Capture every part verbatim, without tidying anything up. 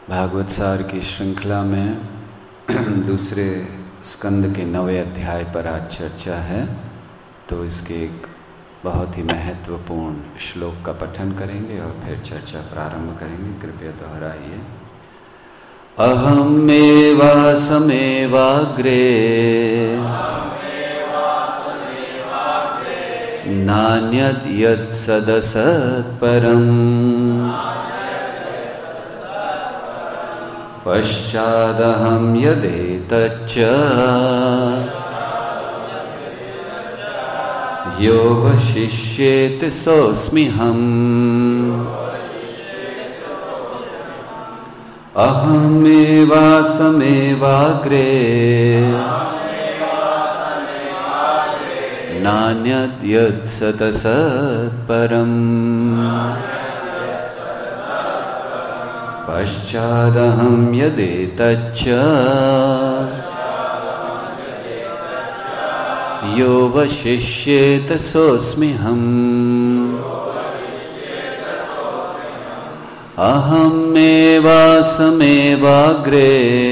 भागवत सार की श्रृंखला में दूसरे स्कंद के नवे अध्याय पर आज चर्चा है। तो इसके एक बहुत ही महत्वपूर्ण श्लोक का पठन करेंगे और फिर चर्चा प्रारंभ करेंगे। कृपया दोहराइए। अहमेवासमेवाग्रे नान्यद् यत् सदसत्परम् पश्चादहं यदेतच्च यो वशिष्येत् सोऽस्म्यहम्। अहमेवासमेवाग्रे नान्यद् यत् सदसत्परम् पश्चादहं यदेतच्च यो वशिष्येत् सोऽस्म्यहम्। अहमेवासमेवाग्रे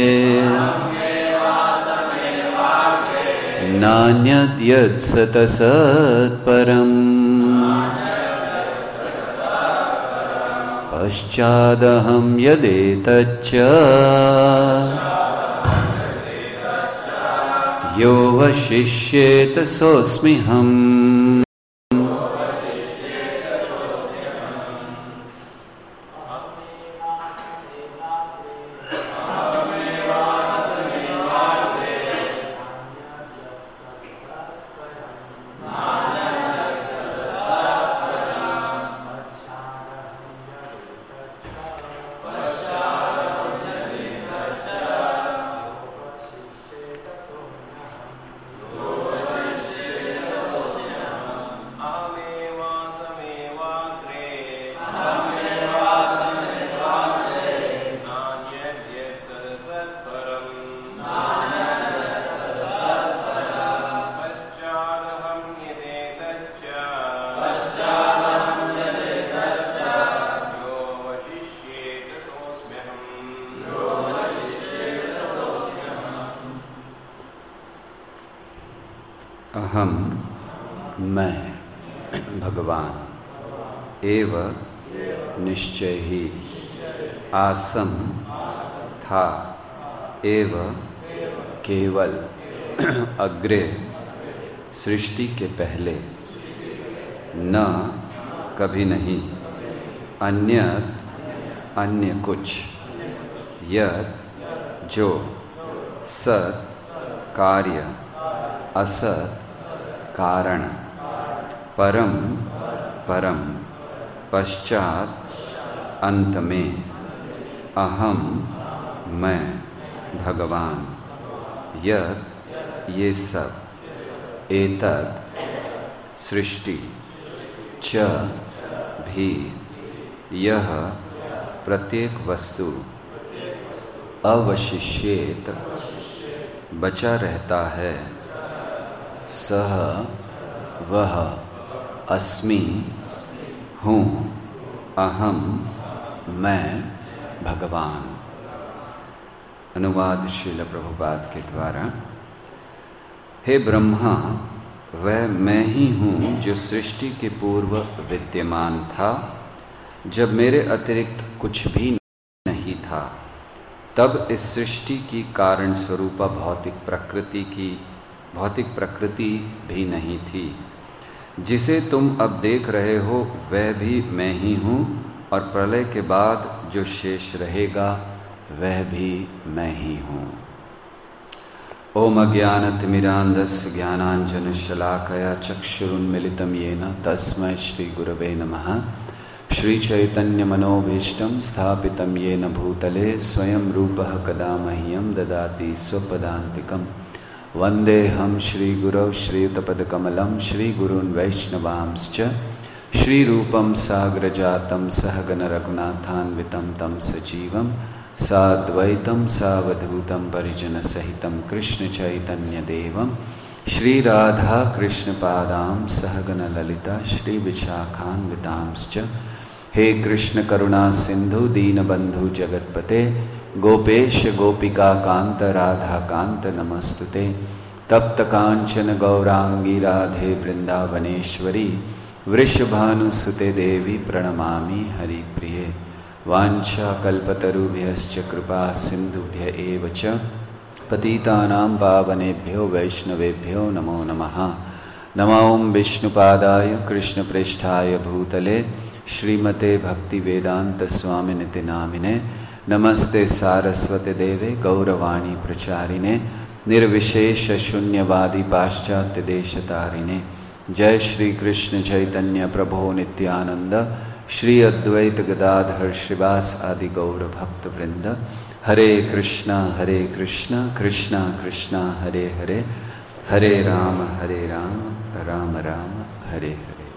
नान्यद् यत् सदसत्परम् पश्चादहं यदेतच्च यो वशिष्येत् सोऽस्म्यहम्। अहम मैं भगवान एव निश्चय ही आसम था एव केवल अग्रे सृष्टि के पहले न कभी नहीं अन्यत अन्य कुछ यत् जो सत् कार्य असत कारण परम परम पश्चात अंत में अहम मैं भगवान यत् ये सब एतत् सृष्टि च भी यह प्रत्येक वस्तु अवशिष्येत बचा रहता है सह वह अस्मि हूँ अहम मैं भगवान। अनुवाद श्रील प्रभुपाद के द्वारा। हे ब्रह्मा, वह मैं ही हूँ जो सृष्टि के पूर्व विद्यमान था, जब मेरे अतिरिक्त कुछ भी नहीं था। तब इस सृष्टि की कारण स्वरूपा भौतिक प्रकृति की भौतिक प्रकृति भी नहीं थी। जिसे तुम अब देख रहे हो वह भी मैं ही हूँ, और प्रलय के बाद जो शेष रहेगा वह भी मैं ही हूँ। ओम अज्ञानतिमिरान्धस्य ज्ञानाञ्जनशलाकया चक्षुरुन्मिलितं येन तस्मै श्रीगुरवे नमः। श्रीचैतन्यमनोभीष्टं स्थापितं येन भूतले स्वयं रूपः कदा मह्यं ददाति स्वपदान्तिकम्। वन्देऽहं श्रीगुरौ श्रीयुतपदकमलं श्रीगुरून् वैष्णवांश्च श्रीरूपं साग्रजातं सहगणरघुनाथान्वितं तं सजीवं साद्वैतं सावधूतं परिजनसहितं कृष्णचैतन्यदेवं श्रीराधाकृष्णपादां सहगणललिता श्रीविशाखान्वितांश्च हे कृष्ण करुणा सिंधु दीनबंधु जगतपते, गोपेश गोपिका कांत राधा कांत नमस्तुते। तप्त कांचन गौरांगी राधे वृंदावनेश्वरी, वृषभानुसुते देवी प्रणमामि हरिप्रिये। वाञ्छा कल्पतरुभ्यश्च कृपा सिन्धुभ्य एव च पतितानां पावनेभ्यो वैष्णवेभ्यो नमो नमः। नमो विष्णुपादाय कृष्णप्रेष्ठाय भूतले श्रीमते भक्तिवेदांत स्वामिनिति नामिने। नमस्ते सारस्वते देवे गौरवाणी प्रचारिणे, निर्विशेष शून्यवादी पाश्चात्य देशतारिणे। जय श्री कृष्ण चैतन्य प्रभो नित्यानंद, श्री अद्वैत गदाधर श्रीवास आदि गौर भक्त वृंद। हरे कृष्णा हरे कृष्णा कृष्णा कृष्णा हरे हरे, हरे राम हरे राम राम राम हरे हरे।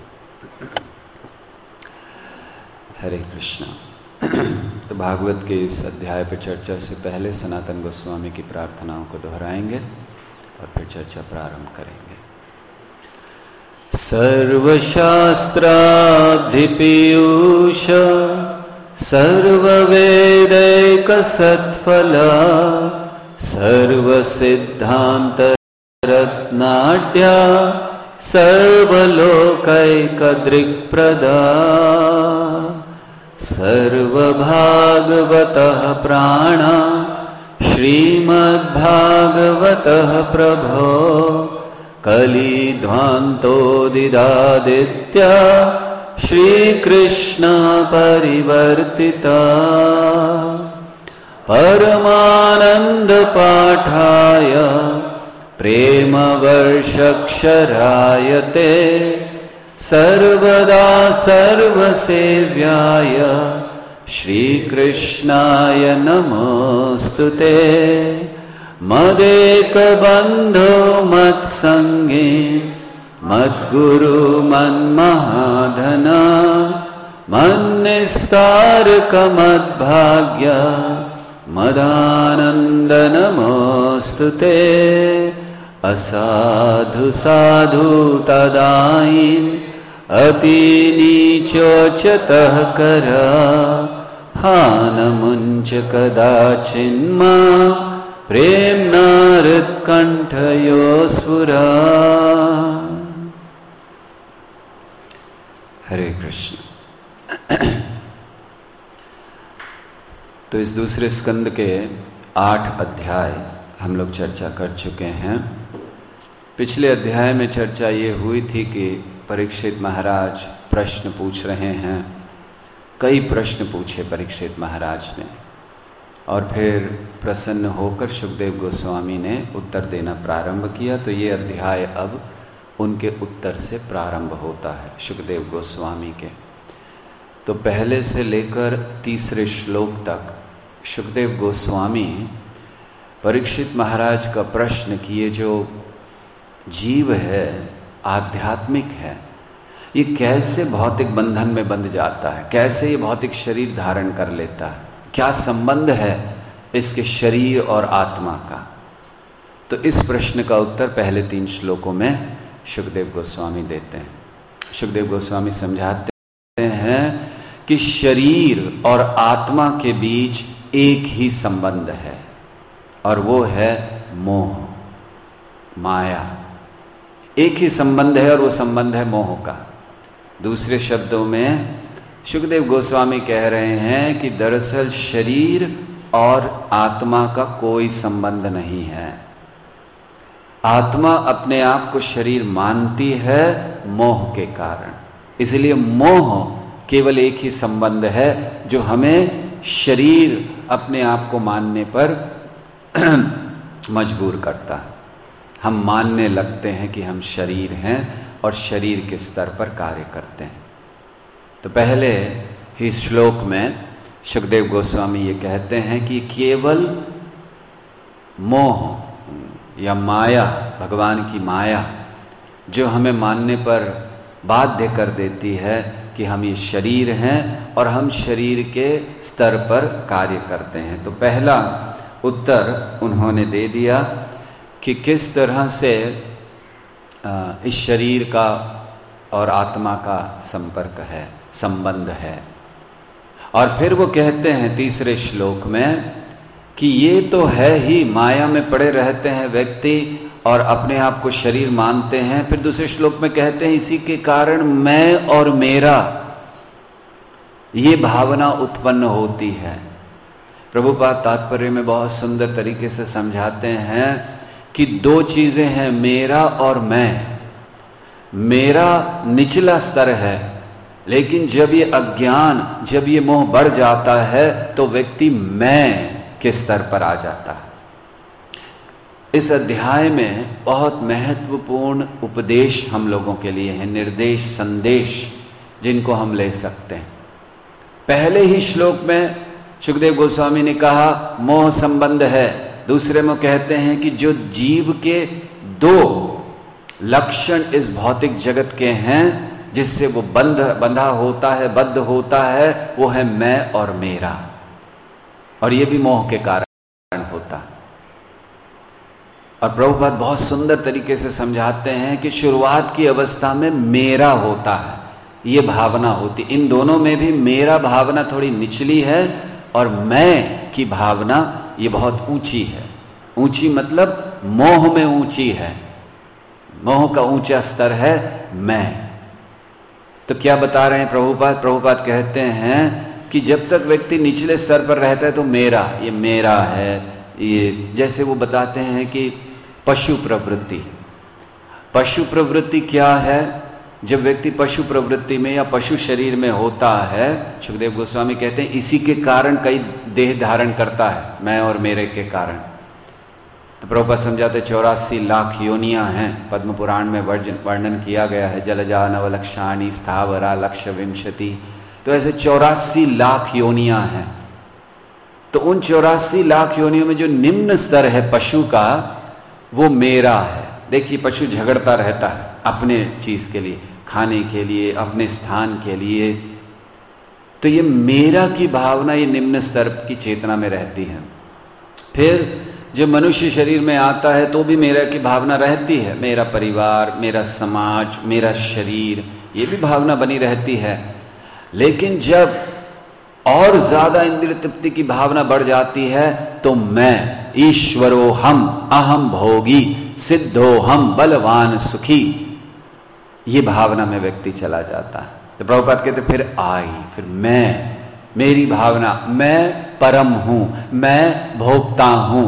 हरे कृष्णा। तो भागवत के इस अध्याय पर चर्चा से पहले सनातन गोस्वामी की प्रार्थनाओं को दोहराएंगे और फिर चर्चा प्रारंभ करेंगे। सर्वशास्त्राधिपीयूष सर्ववेदैक सत्फला, सर्वसिद्धांत रत्नाढ्या, सर्वलोकैक दृक्प्रदा। सर्वभागवतः प्राणा श्रीमद्भागवतः प्रभो, कलिध्वान्तोदिदादित्य श्रीकृष्ण परिवर्तिता। परमानंद पाठाय प्रेमवर्षक्षरायते, सर्वदा सर्वसेव्याय श्रीकृष्णाय नमोस्तुते। मदेकबन्धो मत्सङ्गी मद्गुरु मन्महाधना, मन्निस्तारक मद्भाग्य मदानन्द नमोस्तुते। असाधु साधु तदाईन् अति नीचोच्चतः करा, हानमुञ्च कदाचिन्मा प्रेम्णा हृत्कण्ठयोस्फुरा। हरे कृष्ण। तो इस दूसरे स्कंद के आठ अध्याय हम लोग चर्चा कर चुके हैं। पिछले अध्याय में चर्चा ये हुई थी कि परीक्षित महाराज प्रश्न पूछ रहे हैं। कई प्रश्न पूछे परीक्षित महाराज ने और फिर प्रसन्न होकर सुखदेव गोस्वामी ने उत्तर देना प्रारंभ किया। तो ये अध्याय अब उनके उत्तर से प्रारंभ होता है, सुखदेव गोस्वामी के। तो पहले से लेकर तीसरे श्लोक तक सुखदेव गोस्वामी परीक्षित महाराज का प्रश्न किए, जो जीव है, आध्यात्मिक है, ये कैसे भौतिक बंधन में बंध जाता है, कैसे ये भौतिक शरीर धारण कर लेता है, क्या संबंध है इसके शरीर और आत्मा का। तो इस प्रश्न का उत्तर पहले तीन श्लोकों में सुखदेव गोस्वामी देते हैं। सुखदेव गोस्वामी समझाते हैं कि शरीर और आत्मा के बीच एक ही संबंध है और वो है मोह, माया। एक ही संबंध है और वो संबंध है मोह का। दूसरे शब्दों में सुखदेव गोस्वामी कह रहे हैं कि दरअसल शरीर और आत्मा का कोई संबंध नहीं है। आत्मा अपने आप को शरीर मानती है मोह के कारण, इसलिए मोह केवल एक ही संबंध है जो हमें शरीर अपने आप को मानने पर मजबूर करता है। हम मानने लगते हैं कि हम शरीर हैं और शरीर के स्तर पर कार्य करते हैं। तो पहले ही श्लोक में सुखदेव गोस्वामी ये कहते हैं कि केवल मोह या माया, भगवान की माया, जो हमें मानने पर बाध्य कर देती है कि हम ये शरीर हैं और हम शरीर के स्तर पर कार्य करते हैं। तो पहला उत्तर उन्होंने दे दिया कि किस तरह से इस शरीर का और आत्मा का संपर्क है, संबंध है। और फिर वो कहते हैं तीसरे श्लोक में कि ये तो है ही, माया में पड़े रहते हैं व्यक्ति और अपने आप को शरीर मानते हैं। फिर दूसरे श्लोक में कहते हैं इसी के कारण मैं और मेरा ये भावना उत्पन्न होती है। प्रभुपाद तात्पर्य में बहुत सुंदर तरीके से समझाते हैं कि दो चीजें हैं, मेरा और मैं। मेरा निचला स्तर है, लेकिन जब ये अज्ञान, जब ये मोह बढ़ जाता है तो व्यक्ति मैं के स्तर पर आ जाता है। इस अध्याय में बहुत महत्वपूर्ण उपदेश हम लोगों के लिए है, निर्देश, संदेश जिनको हम ले सकते हैं। पहले ही श्लोक में सुखदेव गोस्वामी ने कहा मोह संबंध है। दूसरे में कहते हैं कि जो जीव के दो लक्षण इस भौतिक जगत के हैं जिससे वो बंध बंधा होता है, बद्ध होता है, वो है मैं और मेरा, और ये भी मोह के कारण होता है। और प्रभुपाद बहुत सुंदर तरीके से समझाते हैं कि शुरुआत की अवस्था में मेरा होता है, ये भावना होती। इन दोनों में भी मेरा भावना थोड़ी निचली है और मैं की भावना ये बहुत ऊंची है। ऊंची मतलब मोह में ऊंची है, मोह का ऊंचा स्तर है मैं। तो क्या बता रहे हैं प्रभुपाद? प्रभुपाद कहते हैं कि जब तक व्यक्ति निचले स्तर पर रहता है तो मेरा, ये मेरा है। ये जैसे वो बताते हैं कि पशु प्रवृत्ति, पशु प्रवृत्ति क्या है? जब व्यक्ति पशु प्रवृत्ति में या पशु शरीर में होता है, सुखदेव गोस्वामी कहते हैं इसी के कारण कई देह धारण करता है, मैं और मेरे के कारण। तो प्रभुपाद समझाते चौरासी लाख योनियां हैं, पद्म पुराण में वर्णन किया गया है, जलजा नवलक्षाणी स्थावरा लक्ष विंशति। तो ऐसे चौरासी लाख योनियां हैं। तो उन चौरासी लाख योनियों में जो निम्न स्तर है पशु का, वो मेरा है। देखिए पशु झगड़ता रहता है अपने चीज के लिए, खाने के लिए, अपने स्थान के लिए। तो ये मेरा की भावना ये निम्न स्तर की चेतना में रहती है। फिर जो मनुष्य शरीर में आता है तो भी मेरा की भावना रहती है, मेरा परिवार, मेरा समाज, मेरा शरीर, ये भी भावना बनी रहती है। लेकिन जब और ज्यादा इंद्रिय तृप्ति की भावना बढ़ जाती है तो मैं, ईश्वरो हम, अहम भोगी, सिद्धो हम, बलवान सुखी, ये भावना में व्यक्ति चला जाता है। तो प्रभुपाद कहते फिर आई, फिर मैं, मेरी भावना, मैं परम हूं, मैं भोक्ता हूं,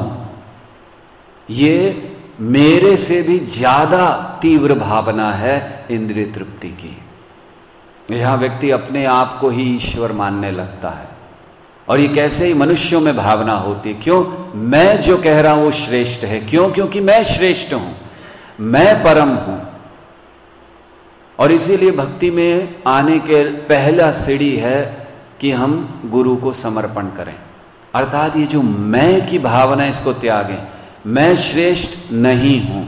ये मेरे से भी ज्यादा तीव्र भावना है इंद्रिय तृप्ति की। यहां व्यक्ति अपने आप को ही ईश्वर मानने लगता है। और ये कैसे ही मनुष्यों में भावना होती है। क्यों? मैं जो कह रहा हूं वो श्रेष्ठ है। क्यों? क्योंकि मैं श्रेष्ठ हूं, मैं परम हूं। और इसीलिए भक्ति में आने के पहला सीढ़ी है कि हम गुरु को समर्पण करें, अर्थात ये जो मैं की भावना इसको त्यागें। मैं श्रेष्ठ नहीं हूं।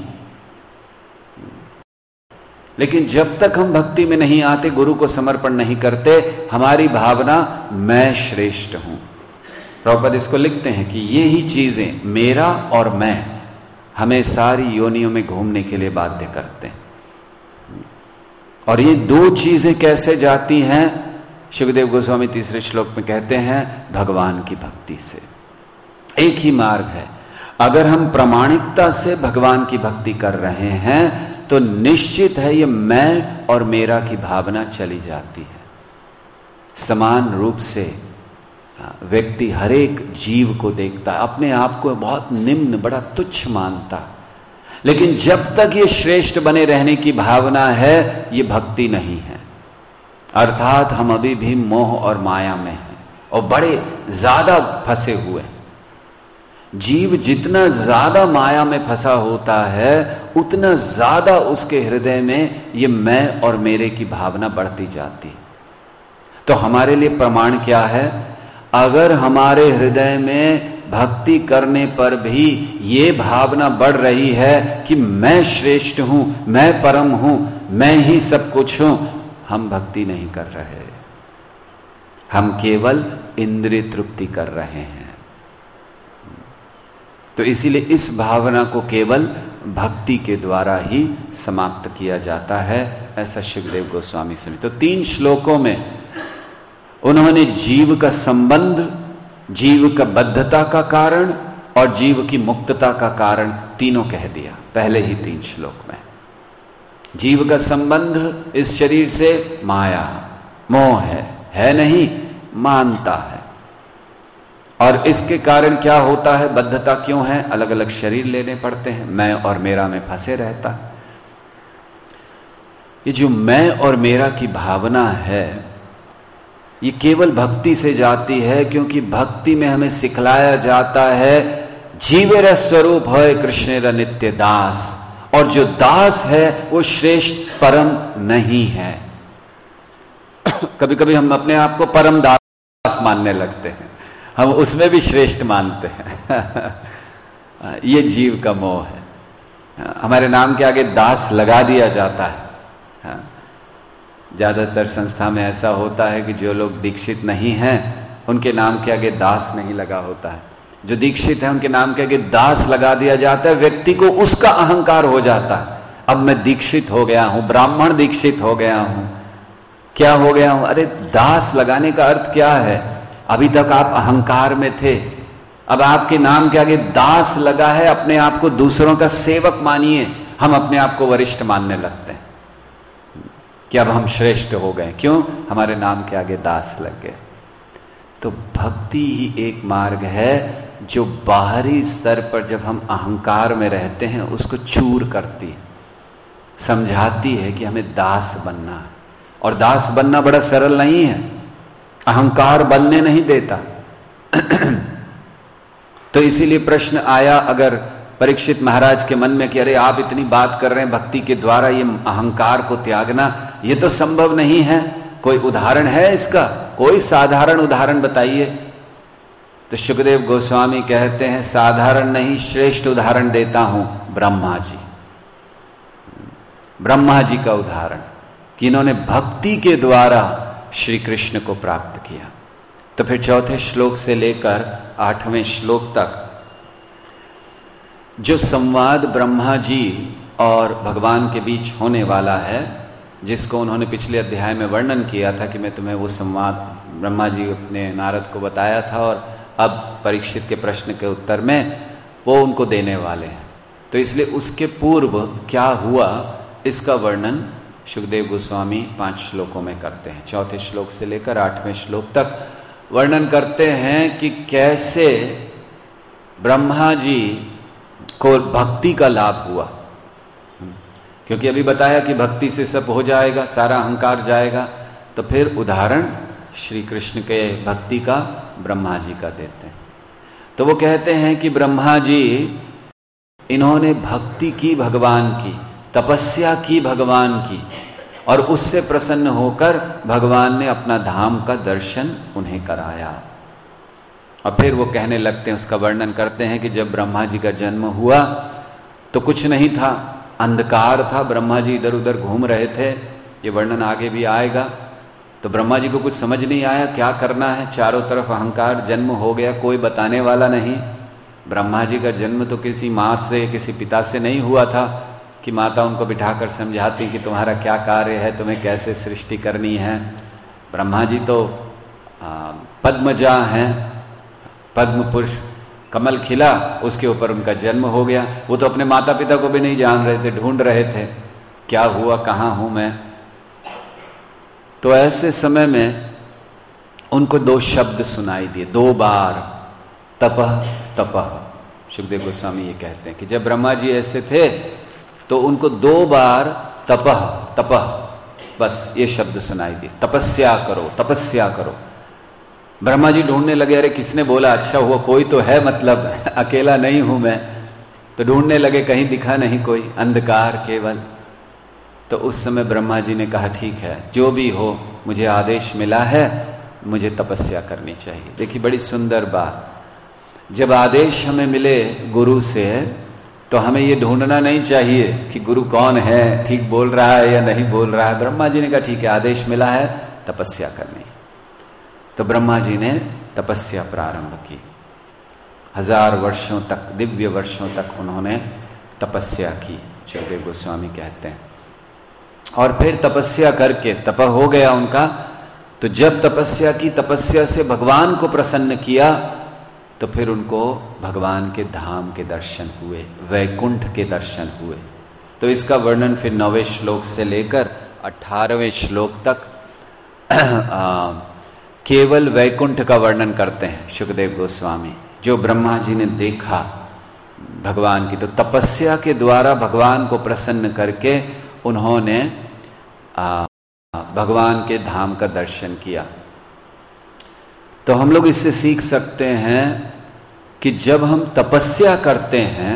लेकिन जब तक हम भक्ति में नहीं आते, गुरु को समर्पण नहीं करते, हमारी भावना मैं श्रेष्ठ हूं। प्रभुपाद इसको लिखते हैं कि ये ही चीजें, मेरा और मैं, हमें सारी योनियों में घूमने के लिए बाध्य करते हैं। और ये दो चीजें कैसे जाती हैं? सुखदेव गोस्वामी तीसरे श्लोक में कहते हैं भगवान की भक्ति से। एक ही मार्ग है। अगर हम प्रामाणिकता से भगवान की भक्ति कर रहे हैं तो निश्चित है ये मैं और मेरा की भावना चली जाती है। समान रूप से व्यक्ति हर एक जीव को देखता है, अपने आप को बहुत निम्न, बड़ा तुच्छ मानता। लेकिन जब तक ये श्रेष्ठ बने रहने की भावना है, ये भक्ति नहीं है। अर्थात हम अभी भी मोह और माया में हैं और बड़े ज्यादा फंसे हुए। जीव जितना ज्यादा माया में फंसा होता है, उतना ज्यादा उसके हृदय में ये मैं और मेरे की भावना बढ़ती जाती। तो हमारे लिए प्रमाण क्या है? अगर हमारे हृदय में भक्ति करने पर भी ये भावना बढ़ रही है कि मैं श्रेष्ठ हूं, मैं परम हूं, मैं ही सब कुछ हूं, हम भक्ति नहीं कर रहे, हम केवल इंद्रिय तृप्ति कर रहे हैं। तो इसीलिए इस भावना को केवल भक्ति के द्वारा ही समाप्त किया जाता है, ऐसा सुखदेव गोस्वामी समझ। तो तीन श्लोकों में उन्होंने जीव का संबंध, जीव का बद्धता का कारण और जीव की मुक्तता का कारण तीनों कह दिया पहले ही तीन श्लोक में। जीव का संबंध इस शरीर से माया, मोह है, है नहीं, मानता है। और इसके कारण क्या होता है, बद्धता क्यों है, अलग अलग शरीर लेने पड़ते हैं, मैं और मेरा में फंसे रहता है। ये जो मैं और मेरा की भावना है, ये केवल भक्ति से जाती है, क्योंकि भक्ति में हमें सिखलाया जाता है जीवेर स्वरूप है कृष्णेर नित्य दास, और जो दास है वो श्रेष्ठ परम नहीं है। कभी कभी हम अपने आप को परम दास मानने लगते हैं, हम उसमें भी श्रेष्ठ मानते हैं। ये जीव का मोह है। हमारे नाम के आगे दास लगा दिया जाता है। ज्यादातर संस्था में ऐसा होता है कि जो लोग दीक्षित नहीं हैं उनके नाम के आगे दास नहीं लगा होता है, जो दीक्षित है उनके नाम के आगे दास लगा दिया जाता है। व्यक्ति को उसका अहंकार हो जाता है, अब मैं दीक्षित हो गया हूं, ब्राह्मण दीक्षित हो गया हूं, क्या हो गया हूं। अरे दास लगाने का अर्थ क्या है, अभी तक आप अहंकार में थे, अब आपके नाम के आगे दास लगा है, अपने आप को दूसरों का सेवक मानिए। हम अपने आप को वरिष्ठ मानने लगते हैं कि अब हम श्रेष्ठ हो गए, क्यों, हमारे नाम के आगे दास लग गए। तो भक्ति ही एक मार्ग है जो बाहरी स्तर पर जब हम अहंकार में रहते हैं उसको चूर करती है, समझाती है कि हमें दास बनना है। और दास बनना बड़ा सरल नहीं है, अहंकार बनने नहीं देता। तो इसीलिए प्रश्न आया अगर परीक्षित महाराज के मन में कि अरे आप इतनी बात कर रहे हैं भक्ति के द्वारा ये अहंकार को त्यागना, ये तो संभव नहीं है, कोई उदाहरण है इसका, कोई साधारण उदाहरण बताइए। तो सुखदेव गोस्वामी कहते हैं साधारण नहीं श्रेष्ठ उदाहरण देता हूं, ब्रह्मा जी। ब्रह्मा जी का उदाहरण कि इन्होंने भक्ति के द्वारा श्री कृष्ण को प्राप्त किया। तो फिर चौथे श्लोक से लेकर आठवें श्लोक तक जो संवाद ब्रह्मा जी और भगवान के बीच होने वाला है, जिसको उन्होंने पिछले अध्याय में वर्णन किया था कि मैं तुम्हें वो संवाद ब्रह्मा जी अपने नारद को बताया था और अब परीक्षित के प्रश्न के उत्तर में वो उनको देने वाले हैं। तो इसलिए उसके पूर्व क्या हुआ इसका वर्णन सुखदेव गोस्वामी पांच श्लोकों में करते हैं। चौथे श्लोक से लेकर आठवें श्लोक तक वर्णन करते हैं कि कैसे ब्रह्मा जी को भक्ति का लाभ हुआ, क्योंकि अभी बताया कि भक्ति से सब हो जाएगा, सारा अहंकार जाएगा। तो फिर उदाहरण श्री कृष्ण के भक्ति का ब्रह्मा जी का देते हैं। तो वो कहते हैं कि ब्रह्मा जी इन्होंने भक्ति की भगवान की, तपस्या की भगवान की, और उससे प्रसन्न होकर भगवान ने अपना धाम का दर्शन उन्हें कराया। और फिर वो कहने लगते हैं, उसका वर्णन करते हैं कि जब ब्रह्मा जी का जन्म हुआ तो कुछ नहीं था, अंधकार था, ब्रह्मा जी इधर उधर घूम रहे थे, ये वर्णन आगे भी आएगा। तो ब्रह्मा जी को कुछ समझ नहीं आया क्या करना है, चारों तरफ अहंकार, जन्म हो गया, कोई बताने वाला नहीं। ब्रह्मा जी का जन्म तो किसी माँ से, किसी पिता से नहीं हुआ था कि माता उनको बिठाकर समझाती कि तुम्हारा क्या कार्य है, तुम्हें कैसे सृष्टि करनी है। ब्रह्मा जी तो पद्मजा हैं, पद्म पुरुष, कमल खिला उसके ऊपर उनका जन्म हो गया। वो तो अपने माता पिता को भी नहीं जान रहे थे, ढूंढ रहे थे क्या हुआ, कहाँ हूं मैं। तो ऐसे समय में उनको दो शब्द सुनाई दिए, दो बार, तपह तपह। सुखदेव गोस्वामी ये कहते हैं कि जब ब्रह्मा जी ऐसे थे तो उनको दो बार तपह तपह बस ये शब्द सुनाई दिए, तपस्या करो तपस्या करो। ब्रह्मा जी ढूंढने लगे, अरे किसने बोला, अच्छा हुआ कोई तो है, मतलब अकेला नहीं हूं मैं। तो ढूंढने लगे, कहीं दिखा नहीं कोई, अंधकार केवल। तो उस समय ब्रह्मा जी ने कहा ठीक है, जो भी हो, मुझे आदेश मिला है, मुझे तपस्या करनी चाहिए। देखिए बड़ी सुंदर बात, जब आदेश हमें मिले गुरु से तो हमें ये ढूंढना नहीं चाहिए कि गुरु कौन है, ठीक बोल रहा है या नहीं बोल रहा है। ब्रह्मा जी ने कहा ठीक है, आदेश मिला है, तपस्या करनी। तो ब्रह्मा जी ने तपस्या प्रारंभ की। हजार वर्षों तक, दिव्य वर्षों तक उन्होंने तपस्या की, सुखदेव गोस्वामी कहते हैं। और फिर तपस्या करके, तप हो गया उनका, तो जब तपस्या की, तपस्या से भगवान को प्रसन्न किया, तो फिर उनको भगवान के धाम के दर्शन हुए, वैकुंठ के दर्शन हुए। तो इसका वर्णन फिर नौवें श्लोक से लेकर अठारहवें श्लोक तक आ, केवल वैकुंठ का वर्णन करते हैं शुकदेव गोस्वामी। जो ब्रह्मा जी ने देखा भगवान की, तो तपस्या के द्वारा भगवान को प्रसन्न करके उन्होंने आ, भगवान के धाम का दर्शन किया। तो हम लोग इससे सीख सकते हैं कि जब हम तपस्या करते हैं,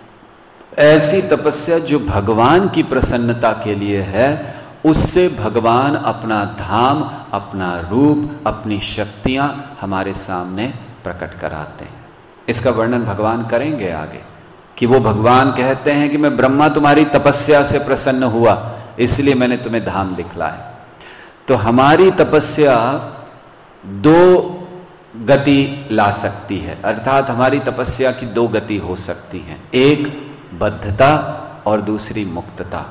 ऐसी तपस्या जो भगवान की प्रसन्नता के लिए है, उससे भगवान अपना धाम, अपना रूप, अपनी शक्तियां हमारे सामने प्रकट कराते हैं। इसका वर्णन भगवान करेंगे आगे, कि वो भगवान कहते हैं कि मैं ब्रह्मा तुम्हारी तपस्या से प्रसन्न हुआ, इसलिए मैंने तुम्हें धाम दिखलाया। तो हमारी तपस्या दो गति ला सकती है, अर्थात हमारी तपस्या की दो गति हो सकती हैं, एक बद्धता और दूसरी मुक्तता।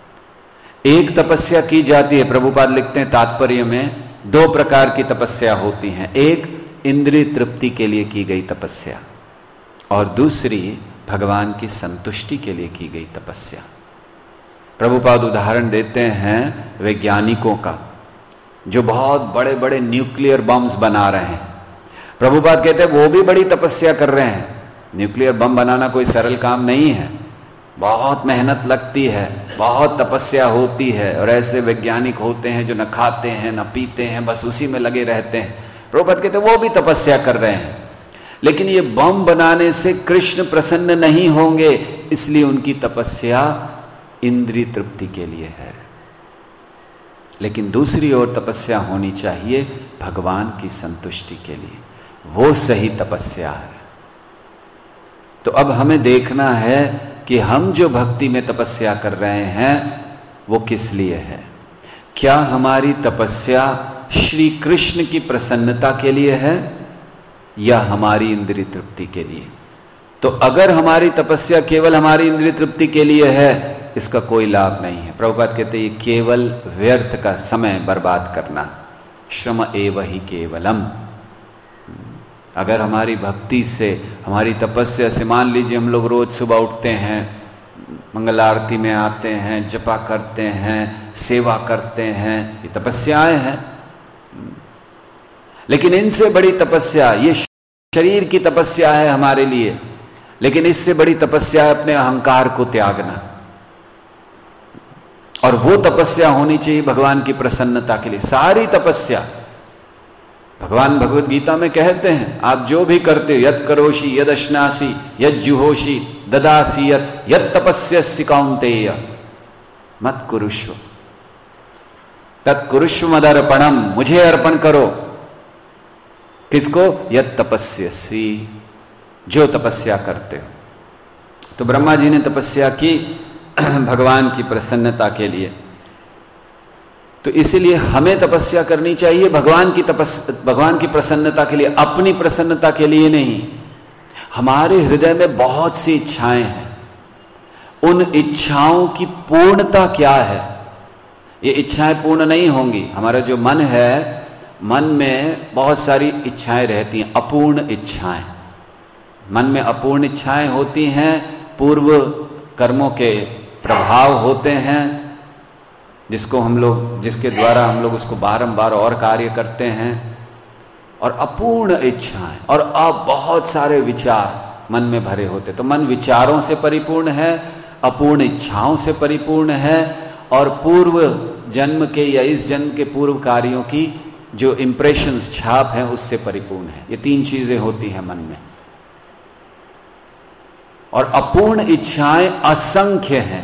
एक तपस्या की जाती है, प्रभुपाद लिखते हैं तात्पर्य में, दो प्रकार की तपस्या होती हैं। एक इंद्रिय तृप्ति के लिए की गई तपस्या, और दूसरी भगवान की संतुष्टि के लिए की गई तपस्या। प्रभुपाद उदाहरण देते हैं वैज्ञानिकों का, जो बहुत बड़े बड़े न्यूक्लियर बम्स बना रहे हैं। प्रभुपाद कहते हैं वो भी बड़ी तपस्या कर रहे हैं। न्यूक्लियर बम बनाना कोई सरल काम नहीं है, बहुत मेहनत लगती है, बहुत तपस्या होती है। और ऐसे वैज्ञानिक होते हैं जो न खाते हैं न पीते हैं, बस उसी में लगे रहते हैं। प्रभुपाद कहते हैं वो भी तपस्या कर रहे हैं, लेकिन ये बम बनाने से कृष्ण प्रसन्न नहीं होंगे, इसलिए उनकी तपस्या इंद्रिय तृप्ति के लिए है। लेकिन दूसरी ओर तपस्या होनी चाहिए भगवान की संतुष्टि के लिए, वो सही तपस्या है। तो अब हमें देखना है कि हम जो भक्ति में तपस्या कर रहे हैं वो किस लिए है। क्या हमारी तपस्या श्री कृष्ण की प्रसन्नता के लिए है या हमारी इंद्रिय तृप्ति के लिए? तो अगर हमारी तपस्या केवल हमारी इंद्रिय तृप्ति के लिए है, इसका कोई लाभ नहीं है। प्रभुपाद कहते हैं ये केवल व्यर्थ का समय बर्बाद करना, श्रम एव ही केवलम। अगर हमारी भक्ति से, हमारी तपस्या से, मान लीजिए हम लोग रोज सुबह उठते हैं, मंगल आरती में आते हैं, जपा करते हैं, सेवा करते हैं, ये तपस्याएं हैं। लेकिन इनसे बड़ी तपस्या, ये शरीर की तपस्या है हमारे लिए, लेकिन इससे बड़ी तपस्या है अपने अहंकार को त्यागना। और वो तपस्या होनी चाहिए भगवान की प्रसन्नता के लिए। सारी तपस्या, भगवान भगवत गीता में कहते हैं आप जो भी करते हो, यत् करोषि यद अश्नासि यद जुहोषि ददासि यत् यत् तपस्यसि कौन्तेय मत कुरुष्व तत्कुरुष्व मदर्पणम, मुझे अर्पण करो। किसको? यत् तपस्यसि, जो तपस्या करते हो। तो ब्रह्मा जी ने तपस्या की भगवान की प्रसन्नता के लिए, तो इसीलिए हमें तपस्या करनी चाहिए भगवान की तपस भगवान की प्रसन्नता के लिए, अपनी प्रसन्नता के लिए नहीं। हमारे हृदय में बहुत सी इच्छाएं हैं, उन इच्छाओं की पूर्णता क्या है? ये इच्छाएं पूर्ण नहीं होंगी। हमारा जो मन है, मन में बहुत सारी इच्छाएं रहती हैं, अपूर्ण इच्छाएं। मन में अपूर्ण इच्छाएं होती हैं, पूर्व कर्मों के प्रभाव होते हैं, जिसको हम लोग जिसके द्वारा हम लोग उसको बारंबार और कार्य करते हैं। और अपूर्ण इच्छाएं और अब बहुत सारे विचार मन में भरे होते। तो मन विचारों से परिपूर्ण है, अपूर्ण इच्छाओं से परिपूर्ण है, और पूर्व जन्म के या इस जन्म के पूर्व कार्यों की जो इंप्रेशंस, छाप है, उससे परिपूर्ण है। ये तीन चीजें होती हैं मन में। और अपूर्ण इच्छाएं असंख्य हैं।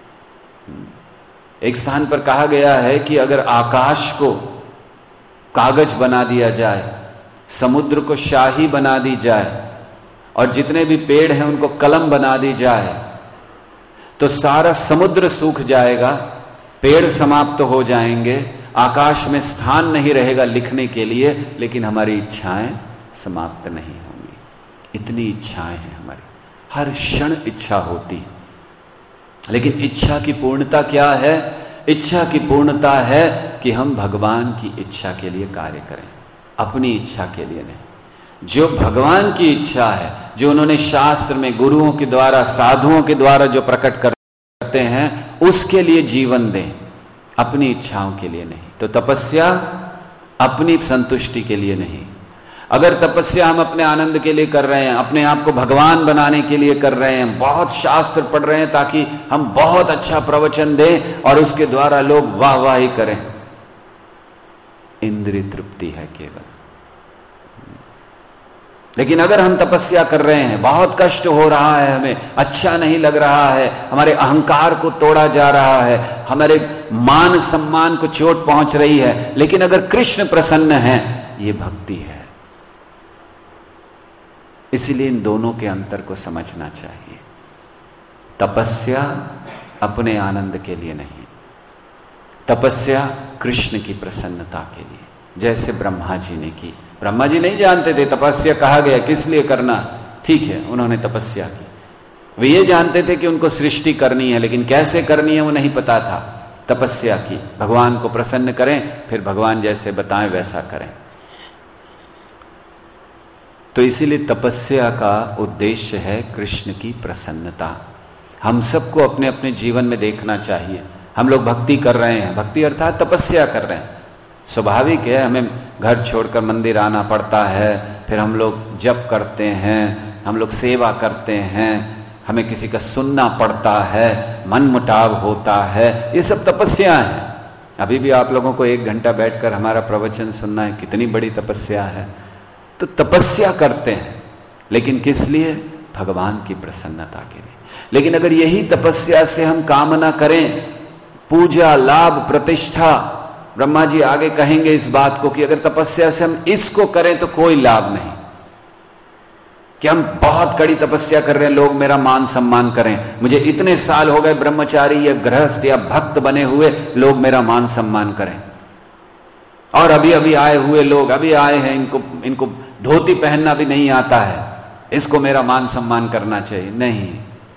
एक स्थान पर कहा गया है कि अगर आकाश को कागज बना दिया जाए, समुद्र को शाही बना दी जाए, और जितने भी पेड़ हैं उनको कलम बना दी जाए, तो सारा समुद्र सूख जाएगा, पेड़ समाप्त हो जाएंगे, आकाश में स्थान नहीं रहेगा लिखने के लिए, लेकिन हमारी इच्छाएं समाप्त नहीं होंगी। इतनी इच्छाएं हैं हमारी, हर क्षण इच्छा होती है। लेकिन इच्छा की पूर्णता क्या है? इच्छा की पूर्णता है कि हम भगवान की इच्छा के लिए कार्य करें, अपनी इच्छा के लिए नहीं। जो भगवान की इच्छा है, जो उन्होंने शास्त्र में गुरुओं के द्वारा, साधुओं के द्वारा जो प्रकट करते हैं, उसके लिए जीवन दें, अपनी इच्छाओं के लिए नहीं। तो तपस्या अपनी संतुष्टि के लिए नहीं। अगर तपस्या हम अपने आनंद के लिए कर रहे हैं, अपने आप को भगवान बनाने के लिए कर रहे हैं, बहुत शास्त्र पढ़ रहे हैं ताकि हम बहुत अच्छा प्रवचन दें और उसके द्वारा लोग वाह वाही करें, इंद्रिय तृप्ति है केवल। लेकिन अगर हम तपस्या कर रहे हैं, बहुत कष्ट हो रहा है, हमें अच्छा नहीं लग रहा है, हमारे अहंकार को तोड़ा जा रहा है, हमारे मान सम्मान को चोट पहुंच रही है, लेकिन अगर कृष्ण प्रसन्न है, ये भक्ति है। इसीलिए इन दोनों के अंतर को समझना चाहिए। तपस्या अपने आनंद के लिए नहीं, तपस्या कृष्ण की प्रसन्नता के लिए। जैसे ब्रह्मा जी ने की। ब्रह्मा जी नहीं जानते थे तपस्या कहा गया किस लिए करना, ठीक है, उन्होंने तपस्या की। वे ये जानते थे कि उनको सृष्टि करनी है, लेकिन कैसे करनी है वो नहीं पता था। तपस्या की, भगवान को प्रसन्न करें, फिर भगवान जैसे बताएं वैसा करें। तो इसीलिए तपस्या का उद्देश्य है कृष्ण की प्रसन्नता। हम सबको अपने अपने जीवन में देखना चाहिए। हम लोग भक्ति कर रहे हैं, भक्ति अर्थात तपस्या कर रहे हैं, स्वाभाविक है, हमें घर छोड़कर मंदिर आना पड़ता है, फिर हम लोग जप करते हैं, हम लोग सेवा करते हैं, हमें किसी का सुनना पड़ता है, मन मुटाव होता है, ये सब तपस्या है। अभी भी आप लोगों को एक घंटा बैठकर हमारा प्रवचन सुनना है, कितनी बड़ी तपस्या है। तो तपस्या करते हैं, लेकिन किस लिए? भगवान की प्रसन्नता के लिए। लेकिन अगर यही तपस्या से हम कामना करें पूजा, लाभ, प्रतिष्ठा, ब्रह्मा जी आगे कहेंगे इस बात को कि अगर तपस्या से हम इसको करें तो कोई लाभ नहीं, कि हम बहुत कड़ी तपस्या कर रहे हैं, लोग मेरा मान सम्मान करें, मुझे इतने साल हो गए ब्रह्मचारी या गृहस्थ या भक्त बने हुए, लोग मेरा मान सम्मान करें। और अभी अभी आए हुए लोग, अभी आए हैं, इनको इनको धोती पहनना भी नहीं आता है, इसको मेरा मान सम्मान करना चाहिए। नहीं,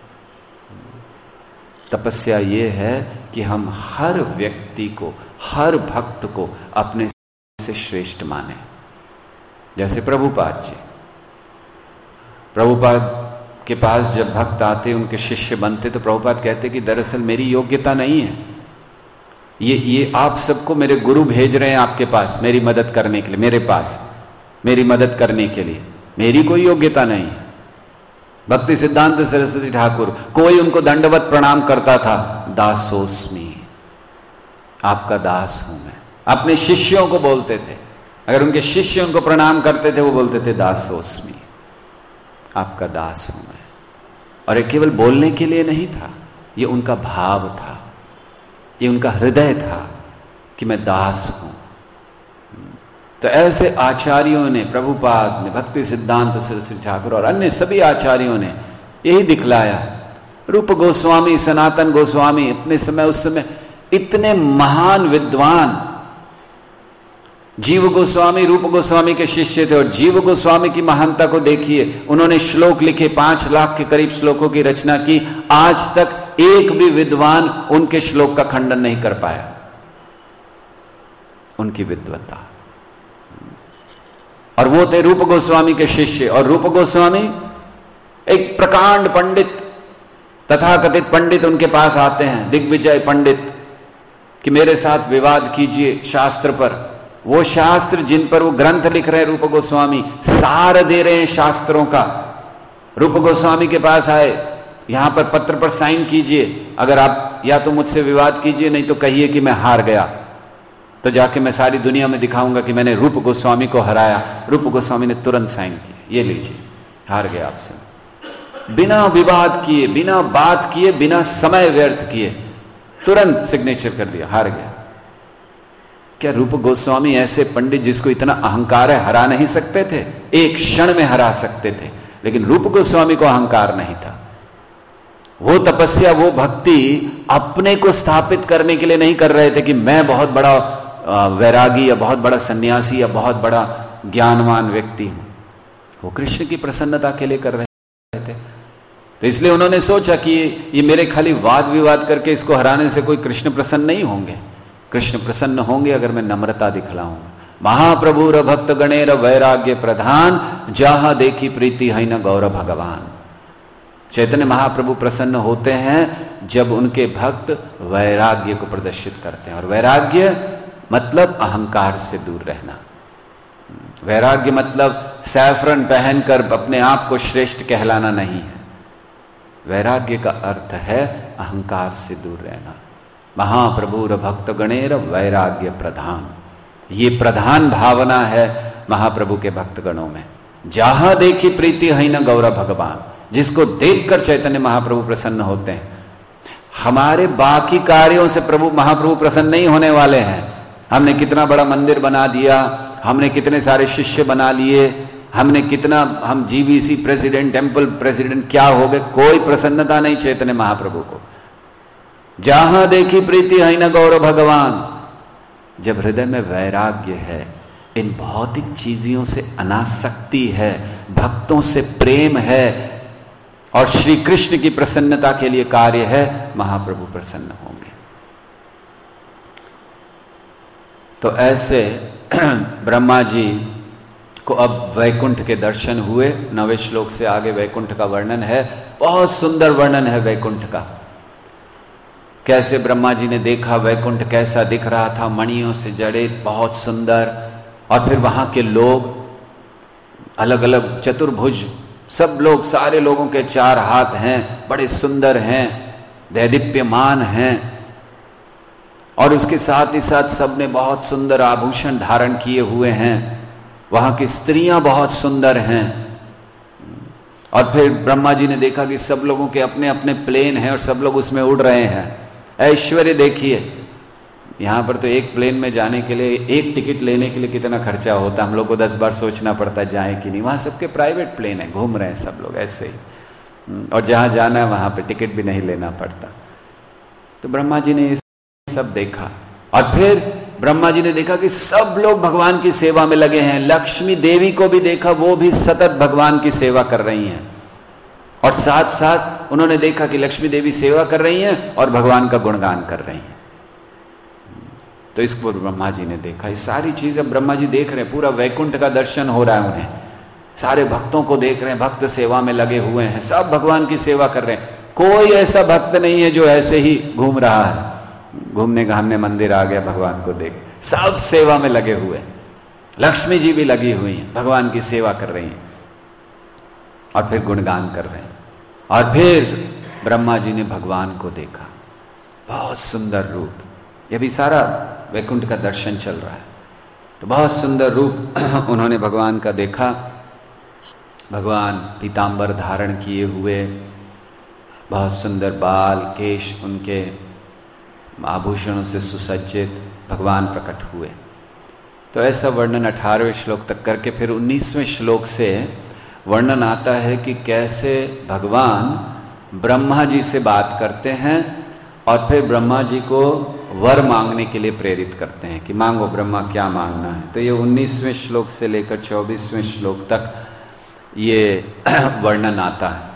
तपस्या ये है कि हम हर व्यक्ति को, हर भक्त को अपने से श्रेष्ठ माने। जैसे प्रभुपाद जी, प्रभुपाद के पास जब भक्त आते, उनके शिष्य बनते, तो प्रभुपाद कहते कि दरअसल मेरी योग्यता नहीं है, ये ये आप सबको मेरे गुरु भेज रहे हैं आपके पास मेरी मदद करने के लिए, मेरे पास मेरी मदद करने के लिए, मेरी कोई योग्यता नहीं है। भक्ति सिद्धांत सरस्वती ठाकुर, कोई उनको दंडवत प्रणाम करता था, दासोस्मि, आपका दास हूं मैं। अपने शिष्यों को बोलते थे, अगर उनके शिष्य उनको प्रणाम करते थे, वो बोलते थे दासोस्मि, आपका दास हूं मैं। और ये केवल बोलने के लिए नहीं था, ये उनका भाव था, ये उनका हृदय था कि मैं दास हूं। तो ऐसे आचार्यों ने, प्रभुपाद ने, भक्ति सिद्धांत सरस्वती ठाकुर और अन्य सभी आचार्यों ने यही दिखलाया। रूप गोस्वामी, सनातन गोस्वामी, अपने समय, उस समय इतने महान विद्वान, जीव गोस्वामी रूप गोस्वामी के शिष्य थे, और जीव गोस्वामी की महानता को देखिए, उन्होंने श्लोक लिखे, पांच लाख के करीब श्लोकों की रचना की, आज तक एक भी विद्वान उनके श्लोक का खंडन नहीं कर पाया। उनकी विद्वत्ता, और वो थे रूप गोस्वामी के शिष्य। और रूप गोस्वामी एक प्रकांड पंडित, तथाकथित पंडित उनके पास आते हैं, दिग्विजय पंडित, कि मेरे साथ विवाद कीजिए शास्त्र पर। वो शास्त्र जिन पर वो ग्रंथ लिख रहे हैं रूप गोस्वामी, सार दे रहे हैं शास्त्रों का। रूप गोस्वामी के पास आए, यहां पर पत्र पर साइन कीजिए, अगर आप या तो मुझसे विवाद कीजिए, नहीं तो कहिए कि मैं हार गया, तो जाके मैं सारी दुनिया में दिखाऊंगा कि मैंने रूप गोस्वामी को हराया। रूप गोस्वामी ने तुरंत साइन किया, ये लीजिए, हार गया आपसे। बिना विवाद किए, बिना बात किए, बिना समय व्यर्थ किए, तुरंत सिग्नेचर कर दिया, हार गया। क्या रूप गोस्वामी ऐसे पंडित जिसको इतना अहंकार है हरा नहीं सकते थे? एक क्षण में हरा सकते थे, लेकिन रूप गोस्वामी को अहंकार नहीं था। वो तपस्या, वो भक्ति अपने को स्थापित करने के लिए नहीं कर रहे थे कि मैं बहुत बड़ा वैरागी या बहुत बड़ा सन्यासी या बहुत बड़ा ज्ञानवान व्यक्ति हूं। वो कृष्ण की प्रसन्नता के लिए कर रहे थे। तो इसलिए उन्होंने सोचा कि ये मेरे खाली वाद विवाद करके इसको हराने से कोई कृष्ण प्रसन्न नहीं होंगे। कृष्ण प्रसन्न होंगे अगर मैं नम्रता दिखलाऊंगा। महाप्रभुर भक्त गणेर वैराग्य प्रधान, जहां देखी प्रीति है न गौर भगवान। चैतन्य महाप्रभु प्रसन्न होते हैं जब उनके भक्त वैराग्य को प्रदर्शित करते हैं। और वैराग्य मतलब अहंकार से दूर रहना। वैराग्य मतलब सैफरन पहनकर अपने आप को श्रेष्ठ कहलाना नहीं है। वैराग्य का अर्थ है अहंकार से दूर रहना। महाप्रभुर भक्त गणेर वैराग्य प्रधान, ये प्रधान भावना है महाप्रभु के भक्तगणों में। जहां देखी प्रीति है न गौर भगवान, जिसको देखकर चैतन्य महाप्रभु प्रसन्न होते हैं। हमारे बाकी कार्यों से प्रभु महाप्रभु प्रसन्न नहीं होने वाले हैं। हमने कितना बड़ा मंदिर बना दिया, हमने कितने सारे शिष्य बना लिए, हमने कितना, हम जीबीसी प्रेसिडेंट, टेंपल प्रेसिडेंट क्या हो गए, कोई प्रसन्नता नहीं चैतन्य महाप्रभु को। जहां देखी प्रीति है न गौर भगवान, जब हृदय में वैराग्य है, इन भौतिक चीजों से अनासक्ति है, भक्तों से प्रेम है और श्री कृष्ण की प्रसन्नता के लिए कार्य है, महाप्रभु प्रसन्न होंगे। तो ऐसे ब्रह्मा जी को अब वैकुंठ के दर्शन हुए। नवे श्लोक से आगे वैकुंठ का वर्णन है, बहुत सुंदर वर्णन है वैकुंठ का। कैसे ब्रह्मा जी ने देखा वैकुंठ कैसा दिख रहा था, मणियों से जड़े, बहुत सुंदर। और फिर वहां के लोग अलग अलग चतुर्भुज, सब लोग, सारे लोगों के चार हाथ हैं, बड़े सुंदर हैं, दैदीप्यमान हैं। और उसके साथ ही साथ सबने बहुत सुंदर आभूषण धारण किए हुए हैं। वहां की स्त्रियां बहुत सुंदर हैं। और फिर ब्रह्मा जी ने देखा कि सब लोगों के अपने अपने प्लेन हैं और सब लोग उसमें उड़ रहे हैं। ऐश्वर्य देखिए, यहां पर तो एक प्लेन में जाने के लिए, एक टिकट लेने के लिए कितना खर्चा होता है, हम लोग को दस बार सोचना पड़ता है जाए कि नहीं। वहां सबके प्राइवेट प्लेन है, घूम रहे हैं सब लोग ऐसे ही, और जहां जाना है वहां पे टिकट भी नहीं लेना पड़ता। तो ब्रह्मा जी ने ये सब देखा। और फिर ब्रह्मा जी ने देखा कि सब लोग भगवान की सेवा में लगे हैं। लक्ष्मी देवी को भी देखा, वो भी सतत भगवान की सेवा कर रही हैं। और साथ साथ उन्होंने देखा कि लक्ष्मी देवी सेवा कर रही हैं और भगवान का गुणगान कर रही हैं। तो इसको ब्रह्मा जी ने देखा। ये सारी चीजें ब्रह्मा जी देख रहे हैं, पूरा वैकुंठ का दर्शन हो रहा है उन्हें। सारे भक्तों को देख रहे हैं, भक्त सेवा में लगे हुए हैं, सब भगवान की सेवा कर रहे हैं। कोई ऐसा भक्त नहीं है जो ऐसे ही घूम रहा है, घूमने का हमने मंदिर आ गया भगवान को देख। सब सेवा में लगे हुए। लक्ष्मी जी भी लगी हुई हैं, भगवान की सेवा कर रही हैं और फिर गुणगान कर रहे हैं। और फिर ब्रह्मा जी ने भगवान को देखा, बहुत सुंदर रूप। ये भी सारा वैकुंठ का दर्शन चल रहा है। तो बहुत सुंदर रूप उन्होंने भगवान का देखा। भगवान पीतांबर धारण किए हुए, बहुत सुंदर बाल, केश उनके आभूषणों से सुसज्जित भगवान प्रकट हुए। तो ऐसा वर्णन अठारहवें श्लोक तक करके फिर उन्नीसवें श्लोक से वर्णन आता है कि कैसे भगवान ब्रह्मा जी से बात करते हैं और फिर ब्रह्मा जी को वर मांगने के लिए प्रेरित करते हैं कि मांगो ब्रह्मा, क्या मांगना है। तो ये उन्नीसवें श्लोक से लेकर चौबीसवें श्लोक तक ये वर्णन आता है।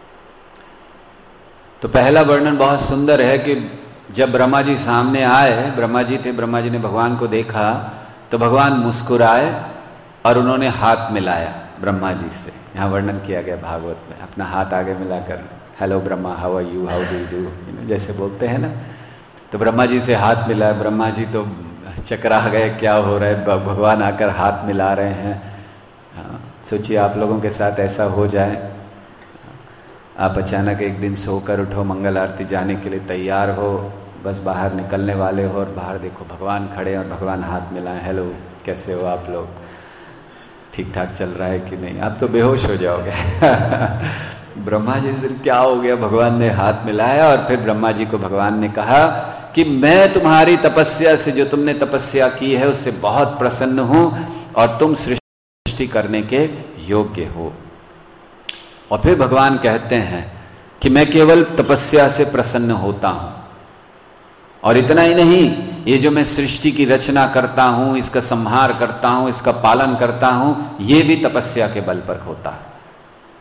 तो पहला वर्णन बहुत सुंदर है कि जब ब्रह्मा जी सामने आए, ब्रह्मा जी थे, ब्रह्मा जी ने भगवान को देखा तो भगवान मुस्कुराए और उन्होंने हाथ मिलाया ब्रह्मा जी से। यहाँ वर्णन किया गया भागवत में, अपना हाथ आगे मिलाकर, hello Brahma, how are you, how do you do, जैसे बोलते हैं ना। तो ब्रह्मा जी से हाथ मिलाया। ब्रह्मा जी तो चकरा गए, क्या हो रहा है, भगवान आकर हाथ मिला रहे हैं। हाँ, सोचिए आप लोगों के साथ ऐसा हो जाए, आप अचानक एक दिन सोकर उठो, मंगल आरती जाने के लिए तैयार हो, बस बाहर निकलने वाले हो और बाहर देखो भगवान खड़े और भगवान हाथ मिलाएं, हेलो कैसे हो आप लोग, ठीक ठाक चल रहा है कि नहीं। आप तो बेहोश हो जाओगे। ब्रह्मा जी से क्या हो गया, भगवान ने हाथ मिलाया और फिर ब्रह्मा जी को भगवान ने कहा कि मैं तुम्हारी तपस्या से, जो तुमने तपस्या की है उससे बहुत प्रसन्न हूं और तुम सृष्टि करने के योग्य हो। और फिर भगवान कहते हैं कि मैं केवल तपस्या से प्रसन्न होता हूं और इतना ही नहीं, ये जो मैं सृष्टि की रचना करता हूं, इसका संहार करता हूं, इसका पालन करता हूं, ये भी तपस्या के बल पर होता है।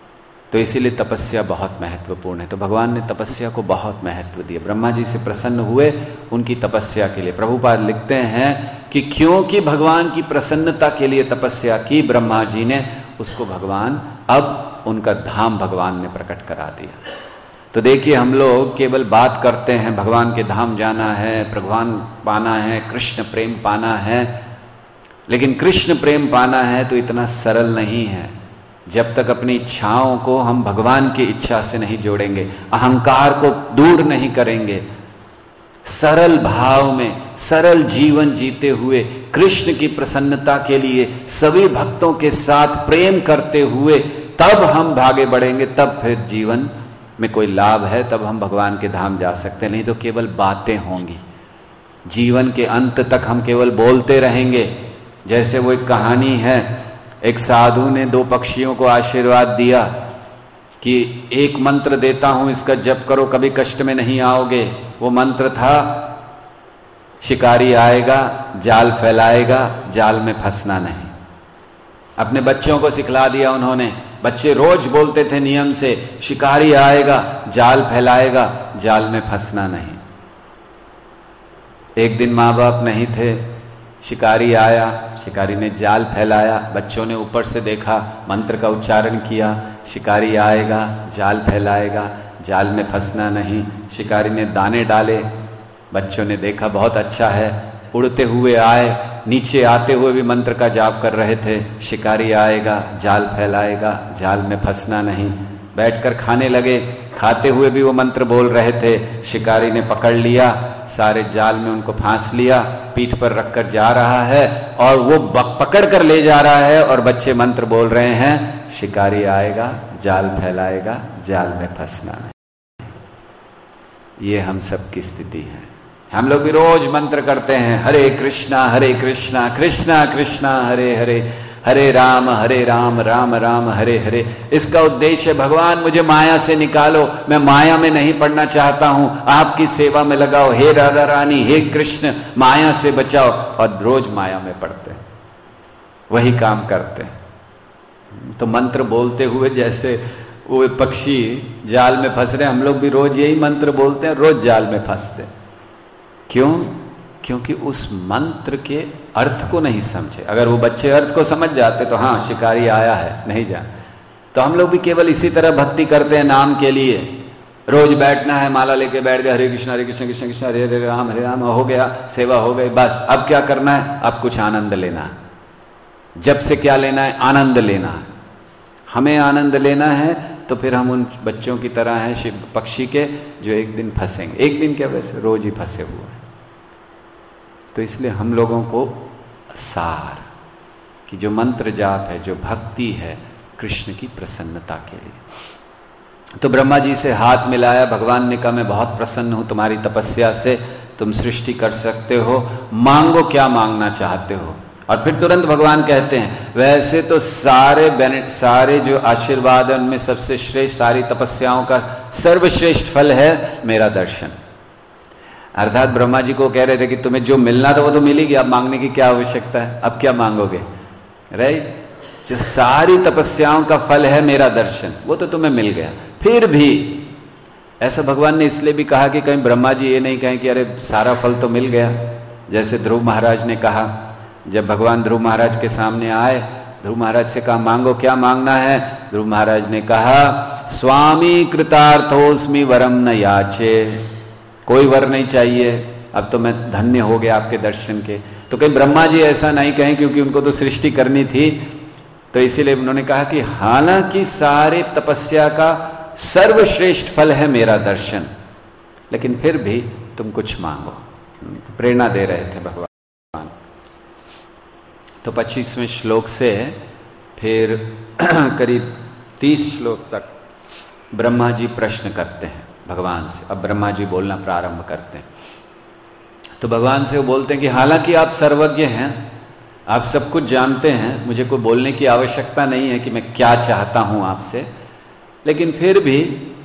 तो इसीलिए तपस्या बहुत महत्वपूर्ण है। तो भगवान ने तपस्या को बहुत महत्व दिया। ब्रह्मा जी से प्रसन्न हुए उनकी तपस्या के लिए। प्रभुपाद लिखते हैं कि क्योंकि भगवान की प्रसन्नता के लिए तपस्या की ब्रह्मा जी ने, उसको भगवान अब उनका धाम भगवान ने प्रकट करा दिया। तो देखिए, हम लोग केवल बात करते हैं भगवान के धाम जाना है, भगवान पाना है, कृष्ण प्रेम पाना है, लेकिन कृष्ण प्रेम पाना है तो इतना सरल नहीं है। जब तक अपनी इच्छाओं को हम भगवान की इच्छा से नहीं जोड़ेंगे, अहंकार को दूर नहीं करेंगे, सरल भाव में सरल जीवन जीते हुए कृष्ण की प्रसन्नता के लिए सभी भक्तों के साथ प्रेम करते हुए तब हम भागे बढ़ेंगे, तब फिर जीवन में कोई लाभ है, तब हम भगवान के धाम जा सकते हैं। नहीं तो केवल बातें होंगी, जीवन के अंत तक हम केवल बोलते रहेंगे। जैसे वो एक कहानी है, एक साधु ने दो पक्षियों को आशीर्वाद दिया कि एक मंत्र देता हूं, इसका जप करो, कभी कष्ट में नहीं आओगे। वो मंत्र था, शिकारी आएगा, जाल फैलाएगा, जाल में फंसना नहीं। अपने बच्चों को सिखला दिया उन्होंने। बच्चे रोज बोलते थे नियम से, शिकारी आएगा, जाल फैलाएगा, जाल में फंसना नहीं। एक दिन माँ बाप नहीं थे, शिकारी आया, शिकारी ने जाल फैलाया, बच्चों ने ऊपर से देखा, मंत्र का उच्चारण किया, शिकारी आएगा, जाल फैलाएगा, जाल में फंसना नहीं। शिकारी ने दाने डाले, बच्चों ने देखा बहुत अच्छा है, उड़ते हुए आए, नीचे आते हुए भी मंत्र का जाप कर रहे थे, शिकारी आएगा, जाल फैलाएगा, जाल में फंसना नहीं। बैठकर खाने लगे, खाते हुए भी वो मंत्र बोल रहे थे। शिकारी ने पकड़ लिया, सारे जाल में उनको फांस लिया, पीठ पर रखकर जा रहा है और वो पकड़ कर ले जा रहा है और बच्चे मंत्र बोल रहे हैं, शिकारी आएगा, जाल फैलाएगा, जाल में फंसना नहीं। ये हम सब की स्थिति है। हम लोग भी रोज मंत्र करते हैं, हरे कृष्णा हरे कृष्णा कृष्णा कृष्णा हरे हरे, हरे राम हरे राम राम राम हरे हरे। इसका उद्देश्य है, भगवान मुझे माया से निकालो, मैं माया में नहीं पड़ना चाहता हूं, आपकी सेवा में लगाओ, हे राधा रानी, हे कृष्ण, माया से बचाओ। और रोज माया में पड़ते हैं, वही काम करते हैं। तो मंत्र बोलते हुए जैसे वो पक्षी जाल में फंस रहे, हम लोग भी रोज यही मंत्र बोलते हैं, रोज जाल में फंसते हैं। क्यों? क्योंकि उस मंत्र के अर्थ को नहीं समझे। अगर वो बच्चे अर्थ को समझ जाते तो हाँ, शिकारी आया है, नहीं जा। तो हम लोग भी केवल इसी तरह भक्ति करते हैं नाम के लिए। रोज बैठना है, माला लेके बैठ गए, हरे कृष्ण हरे कृष्ण कृष्ण कृष्ण हरे हरे राम हरे राम, हो गया, सेवा हो गई, बस। अब क्या करना है? अब कुछ आनंद लेना है। जब से क्या लेना है? आनंद लेना है। हमें आनंद लेना है तो फिर हम उन बच्चों की तरह हैं, शिव पक्षी के, जो एक दिन फंसेंगे। एक दिन क्या, वैसे रोज ही फंसे हुए हैं। तो इसलिए हम लोगों को सार कि जो मंत्र जाप है, जो भक्ति है, कृष्ण की प्रसन्नता के लिए। तो ब्रह्मा जी से हाथ मिलाया, भगवान ने कहा मैं बहुत प्रसन्न हूं तुम्हारी तपस्या से, तुम सृष्टि कर सकते हो, मांगो क्या मांगना चाहते हो। और फिर तुरंत भगवान कहते हैं, वैसे तो सारे बेनेट सारे जो आशीर्वाद है उनमें सबसे श्रेष्ठ, सारी तपस्याओं का सर्वश्रेष्ठ फल है मेरा दर्शन। अर्थात ब्रह्मा जी को कह रहे थे कि तुम्हें जो मिलना था वो तो मिल ही गया, अब मांगने की क्या आवश्यकता है, अब क्या मांगोगे, राइट। जो सारी तपस्याओं का फल है मेरा दर्शन, वो तो तुम्हें मिल गया। फिर भी ऐसा भगवान ने इसलिए भी कहा कि कहीं ब्रह्मा जी ये नहीं कहें कि अरे सारा फल तो मिल गया। जैसे ध्रुव महाराज ने कहा, जब भगवान ध्रुव महाराज के सामने आए, ध्रुव महाराज से कहा मांगो क्या मांगना है। ध्रुव महाराज ने कहा, स्वामी कृतार्थोस्मि वरम न याचे, कोई वर नहीं चाहिए, अब तो मैं धन्य हो गया आपके दर्शन के। तो कहीं ब्रह्मा जी ऐसा नहीं कहें, क्योंकि उनको तो सृष्टि करनी थी, तो इसीलिए उन्होंने कहा कि हालांकि सारे तपस्या का सर्वश्रेष्ठ फल है मेरा दर्शन, लेकिन फिर भी तुम कुछ मांगो। प्रेरणा दे रहे थे भगवान। तो पच्चीसवें श्लोक से फिर करीब तीस श्लोक तक ब्रह्मा जी प्रश्न करते हैं भगवान से। अब ब्रह्मा जी बोलना प्रारंभ करते हैं। तो भगवान से वो बोलते हैं कि हालांकि आप सर्वज्ञ हैं, आप सब कुछ जानते हैं, मुझे कोई बोलने की आवश्यकता नहीं है कि मैं क्या चाहता हूं आपसे, लेकिन फिर भी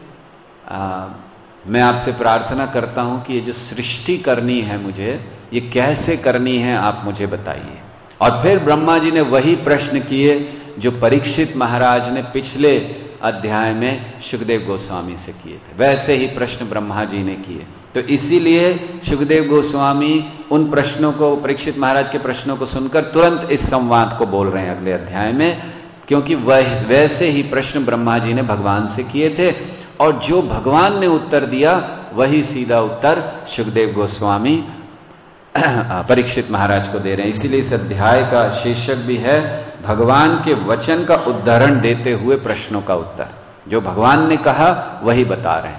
आ, मैं आपसे प्रार्थना करता हूं कि ये जो सृष्टि करनी है मुझे, ये कैसे करनी है आप मुझे बताइए। और फिर ब्रह्मा जी ने वही प्रश्न किए जो परीक्षित महाराज ने पिछले अध्याय में सुखदेव गोस्वामी से किए थे, वैसे ही प्रश्न ब्रह्मा जी ने किए। तो इसीलिए सुखदेव गोस्वामी उन प्रश्नों को, परीक्षित महाराज के प्रश्नों को सुनकर तुरंत इस संवाद को बोल रहे हैं अगले अध्याय में, क्योंकि वह वैसे ही प्रश्न ब्रह्मा जी ने भगवान से किए थे और जो भगवान ने उत्तर दिया वही सीधा उत्तर सुखदेव गोस्वामी परीक्षित महाराज को दे रहे हैं। इसीलिए इस अध्याय का शीर्षक भी है भगवान के वचन का उदाहरण देते हुए प्रश्नों का उत्तर। जो भगवान ने कहा वही बता रहे हैं।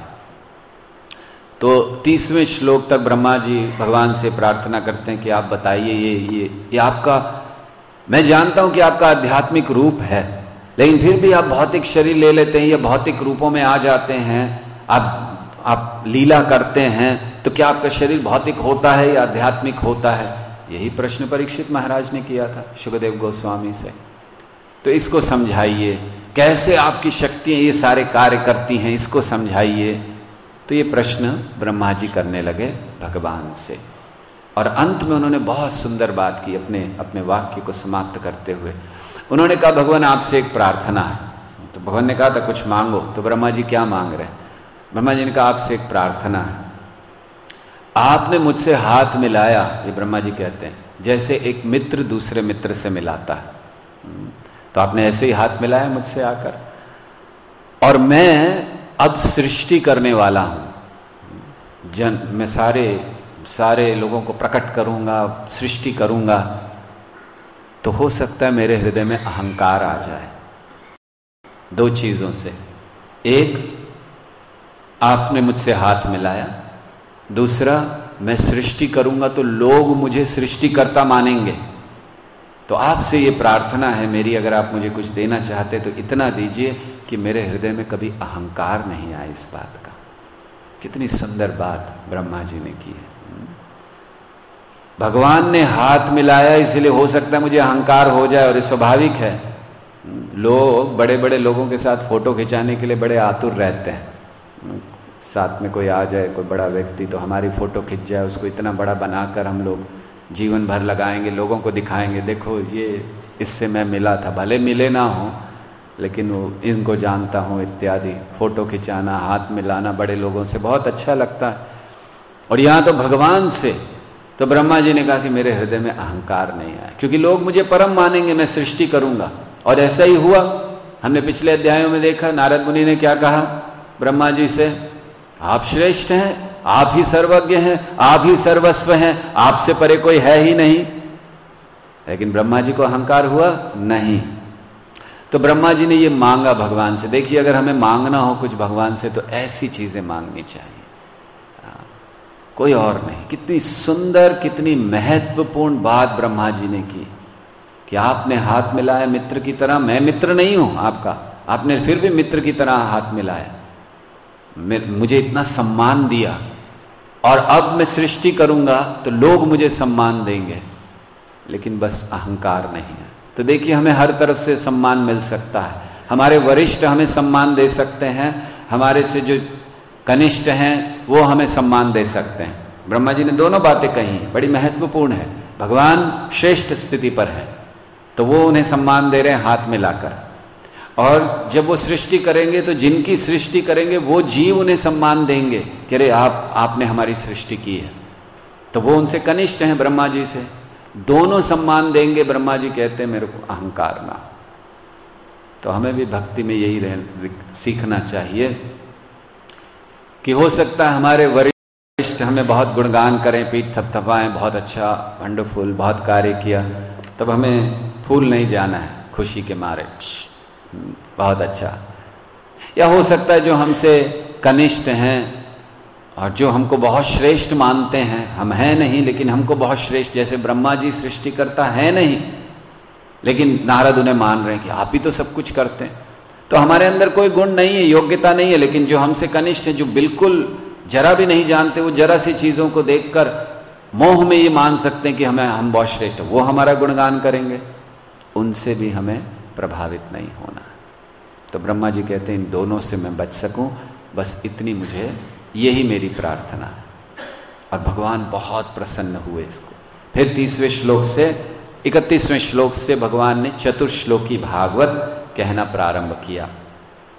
तो तीसवें श्लोक तक ब्रह्मा जी भगवान से प्रार्थना करते हैं कि आप बताइए, ये ये ये आपका, मैं जानता हूं कि आपका आध्यात्मिक रूप है, लेकिन फिर भी आप भौतिक शरीर ले लेते हैं या भौतिक रूपों में आ जाते हैं, आप आप लीला करते हैं, तो क्या आपका शरीर भौतिक होता है या आध्यात्मिक होता है? यही प्रश्न परीक्षित महाराज ने किया था सुखदेव गोस्वामी से। तो इसको समझाइए, कैसे आपकी शक्तियां ये सारे कार्य करती हैं, इसको समझाइए। तो ये प्रश्न ब्रह्मा जी करने लगे भगवान से, और अंत में उन्होंने बहुत सुंदर बात की अपने अपने वाक्य को समाप्त करते हुए। उन्होंने कहा, भगवान आपसे एक प्रार्थना है। तो भगवान ने कहा था कुछ मांगो। तो ब्रह्मा जी क्या मांग रहे हैं? ब्रह्मा जी ने कहा, आपसे एक प्रार्थना है। आपने मुझसे हाथ मिलाया, ये ब्रह्मा जी कहते हैं, जैसे एक मित्र दूसरे मित्र से मिलाता है। तो आपने ऐसे ही हाथ मिलाया मुझसे आकर, और मैं अब सृष्टि करने वाला हूं। जन मैं सारे सारे लोगों को प्रकट करूंगा, सृष्टि करूंगा। तो हो सकता है मेरे हृदय में अहंकार आ जाए दो चीजों से। एक, आपने मुझसे हाथ मिलाया। दूसरा, मैं सृष्टि करूंगा तो लोग मुझे सृष्टिकर्ता मानेंगे। तो आपसे ये प्रार्थना है मेरी, अगर आप मुझे कुछ देना चाहते तो इतना दीजिए कि मेरे हृदय में कभी अहंकार नहीं आए इस बात का। कितनी सुंदर बात ब्रह्मा जी ने की है। भगवान ने हाथ मिलाया, इसलिए हो सकता है मुझे अहंकार हो जाए, और ये स्वाभाविक है। लोग बड़े बड़े लोगों के साथ फोटो खिंचाने के लिए बड़े आतुर रहते हैं। साथ में कोई आ जाए, कोई बड़ा व्यक्ति, तो हमारी फोटो खिंच जाए, उसको इतना बड़ा बनाकर हम लोग जीवन भर लगाएंगे, लोगों को दिखाएंगे, देखो ये इससे मैं मिला था। भले मिले ना हो, लेकिन वो इनको जानता हूँ इत्यादि। फोटो खिंचाना, हाथ मिलाना बड़े लोगों से बहुत अच्छा लगता है। और यहाँ तो भगवान से, तो ब्रह्मा जी ने कहा कि मेरे हृदय में अहंकार नहीं आया, क्योंकि लोग मुझे परम मानेंगे, मैं सृष्टि करूंगा। और ऐसा ही हुआ। हमने पिछले अध्यायों में देखा, नारद मुनि ने क्या कहा ब्रह्मा जी से, आप श्रेष्ठ हैं, आप ही सर्वज्ञ हैं, आप ही सर्वस्व हैं, आपसे परे कोई है ही नहीं। लेकिन ब्रह्मा जी को अहंकार हुआ नहीं। तो ब्रह्मा जी ने ये मांगा भगवान से। देखिए, अगर हमें मांगना हो कुछ भगवान से तो ऐसी चीजें मांगनी चाहिए, कोई और नहीं। कितनी सुंदर, कितनी महत्वपूर्ण बात ब्रह्मा जी ने की कि आपने हाथ मिलाया मित्र की तरह। मैं मित्र नहीं हूं आपका, आपने फिर भी मित्र की तरह हाथ मिलाया, मुझे इतना सम्मान दिया, और अब मैं सृष्टि करूंगा तो लोग मुझे सम्मान देंगे, लेकिन बस अहंकार नहीं है। तो देखिए, हमें हर तरफ से सम्मान मिल सकता है। हमारे वरिष्ठ हमें सम्मान दे सकते हैं, हमारे से जो कनिष्ठ हैं वो हमें सम्मान दे सकते हैं। ब्रह्मा जी ने दोनों बातें कही, बड़ी महत्वपूर्ण है। भगवान श्रेष्ठ स्थिति पर है, तो वो उन्हें सम्मान दे रहे हैं हाथ मिलाकर। और जब वो सृष्टि करेंगे तो जिनकी सृष्टि करेंगे वो जीव उन्हें सम्मान देंगे कि अरे आप आपने हमारी सृष्टि की है। तो वो उनसे कनिष्ठ हैं ब्रह्मा जी से, दोनों सम्मान देंगे। ब्रह्मा जी कहते हैं मेरे को अहंकार ना। तो हमें भी भक्ति में यही रह सीखना चाहिए कि हो सकता है हमारे वरिष्ठ हमें बहुत गुणगान करें, पीठ थपथपाएं, बहुत अच्छा, वंडरफुल, बहुत कार्य किया, तब हमें फूल नहीं जाना है खुशी के मारे, बहुत अच्छा। या हो सकता है जो हमसे कनिष्ठ हैं और जो हमको बहुत श्रेष्ठ मानते हैं, हम हैं नहीं लेकिन हमको बहुत श्रेष्ठ, जैसे ब्रह्मा जी सृष्टिकर्ता है नहीं लेकिन नारद उन्हें मान रहे हैं कि आप ही तो सब कुछ करते हैं। तो हमारे अंदर कोई गुण नहीं है, योग्यता नहीं है, लेकिन जो हमसे कनिष्ठ है, जो बिल्कुल जरा भी नहीं जानते, वो जरा सी चीजों को देखकर मोह में ये मान सकते हैं कि हमें हम बहुत श्रेष्ठ है, वो हमारा गुणगान करेंगे, उनसे भी हमें प्रभावित नहीं होना। तो ब्रह्मा जी कहते हैं इन दोनों से मैं बच सकूं, बस इतनी मुझे, यही मेरी प्रार्थना है। और भगवान बहुत प्रसन्न हुए इसको। फिर तीसवें श्लोक से इकतीसवें श्लोक से भगवान ने चतुर्श्लोकी भागवत कहना प्रारंभ किया।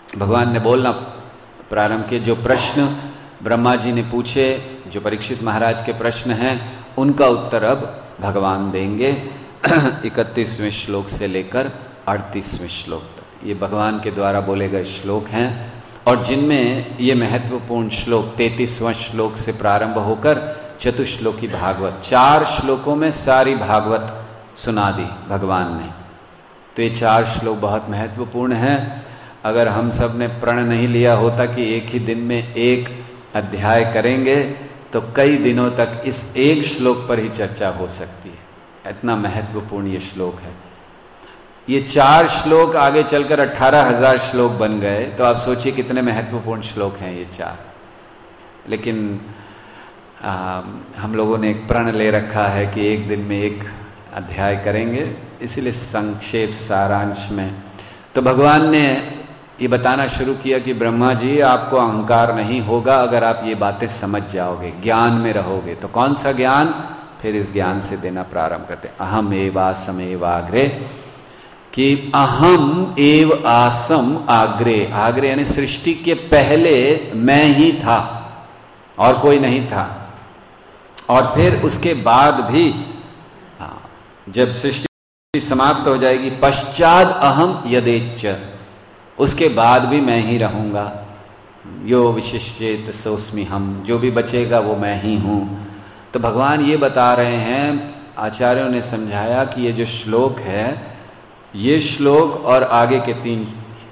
भगवान ने बोलना प्रारंभ किया। जो प्रश्न ब्रह्मा जी ने पूछे, जो परीक्षित महाराज के प्रश्न हैं, उनका उत्तर अब भगवान देंगे इकतीसवें श्लोक से लेकर अड़तीसवें श्लोक तक। ये भगवान के द्वारा बोले गए श्लोक हैं और जिनमें ये महत्वपूर्ण श्लोक तैंतीसवां श्लोक से प्रारंभ होकर चतुश्लोकी भागवत, चार श्लोकों में सारी भागवत सुना दी भगवान ने। तो ये चार श्लोक बहुत महत्वपूर्ण हैं। अगर हम सब ने प्रण नहीं लिया होता कि एक ही दिन में एक अध्याय करेंगे तो कई दिनों तक इस एक श्लोक पर ही चर्चा हो सकती है, इतना महत्वपूर्ण ये श्लोक है। ये चार श्लोक आगे चलकर अट्ठारह हजार श्लोक बन गए, तो आप सोचिए कितने महत्वपूर्ण श्लोक हैं ये चार। लेकिन आ, हम लोगों ने एक प्रण ले रखा है कि एक दिन में एक अध्याय करेंगे, इसीलिए संक्षेप सारांश में तो भगवान ने ये बताना शुरू किया कि ब्रह्मा जी, आपको अहंकार नहीं होगा अगर आप ये बातें समझ जाओगे, ज्ञान में रहोगे। तो कौन सा ज्ञान? फिर इस ज्ञान से देना प्रारंभ करते। अहम एव आसम एव आग्रे, कि अहम एव आसम आग्रे, आग्रे यानी सृष्टि के पहले मैं ही था और कोई नहीं था। और फिर उसके बाद भी जब सृष्टि समाप्त हो जाएगी, पश्चात अहम यदेच्च, उसके बाद भी मैं ही रहूंगा। यो विशिष्येत सोस्मि हम, जो भी बचेगा वो मैं ही हूं। तो भगवान ये बता रहे हैं, आचार्यों ने समझाया कि ये जो श्लोक है, ये श्लोक और आगे के तीन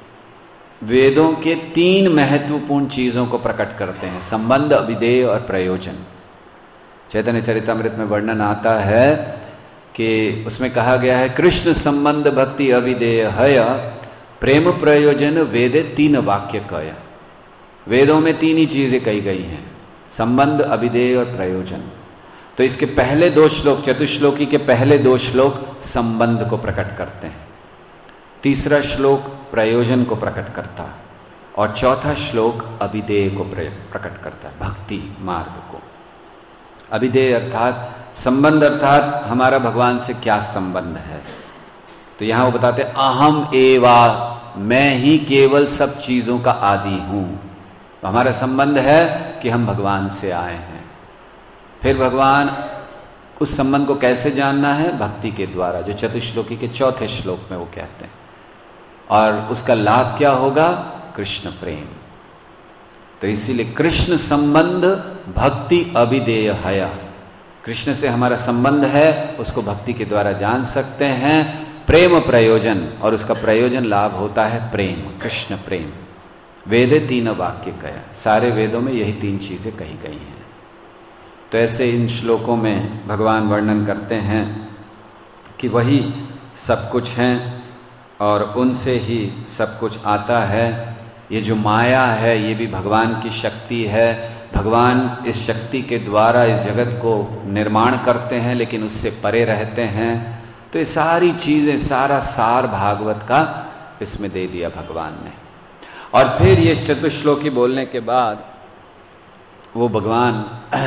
वेदों के तीन महत्वपूर्ण चीजों को प्रकट करते हैं, संबंध, अभिधेय और प्रयोजन। चैतन्य चरितामृत में वर्णन आता है कि उसमें कहा गया है, कृष्ण संबंध भक्ति अभिधेय हय प्रेम प्रयोजन वेदे तीन वाक्य कय। वेदों में तीन ही चीजें कही गई हैं, संबंध, अभिधेय और प्रयोजन। तो इसके पहले दो श्लोक, चतुश्लोकी के पहले दो श्लोक संबंध को प्रकट करते हैं, तीसरा श्लोक प्रयोजन को प्रकट करता है और चौथा श्लोक अभिधेय को प्रकट करता है, भक्ति मार्ग को। अभिधेय अर्थात संबंध, अर्थात हमारा भगवान से क्या संबंध है। तो यहां वो बताते हैं अहम एवा, मैं ही केवल सब चीजों का आदि हूं। तो हमारा संबंध है कि हम भगवान से आए हैं। फिर भगवान उस संबंध को कैसे जानना है? भक्ति के द्वारा, जो चतुश्लोकी के चौथे श्लोक में वो कहते हैं। और उसका लाभ क्या होगा? कृष्ण प्रेम। तो इसीलिए कृष्ण संबंध भक्ति अभिधेय हया, कृष्ण से हमारा संबंध है, उसको भक्ति के द्वारा जान सकते हैं। प्रेम प्रयोजन, और उसका प्रयोजन लाभ होता है प्रेम, कृष्ण प्रेम। वेदे तीन वाक्य कया, सारे वेदों में यही तीन चीजें कही गई हैं। तो ऐसे इन श्लोकों में भगवान वर्णन करते हैं कि वही सब कुछ हैं और उनसे ही सब कुछ आता है। ये जो माया है ये भी भगवान की शक्ति है। भगवान इस शक्ति के द्वारा इस जगत को निर्माण करते हैं, लेकिन उससे परे रहते हैं। तो ये सारी चीजें, सारा सार भागवत का इसमें दे दिया भगवान ने। और फिर ये चतुश्लोकी बोलने के बाद वो भगवान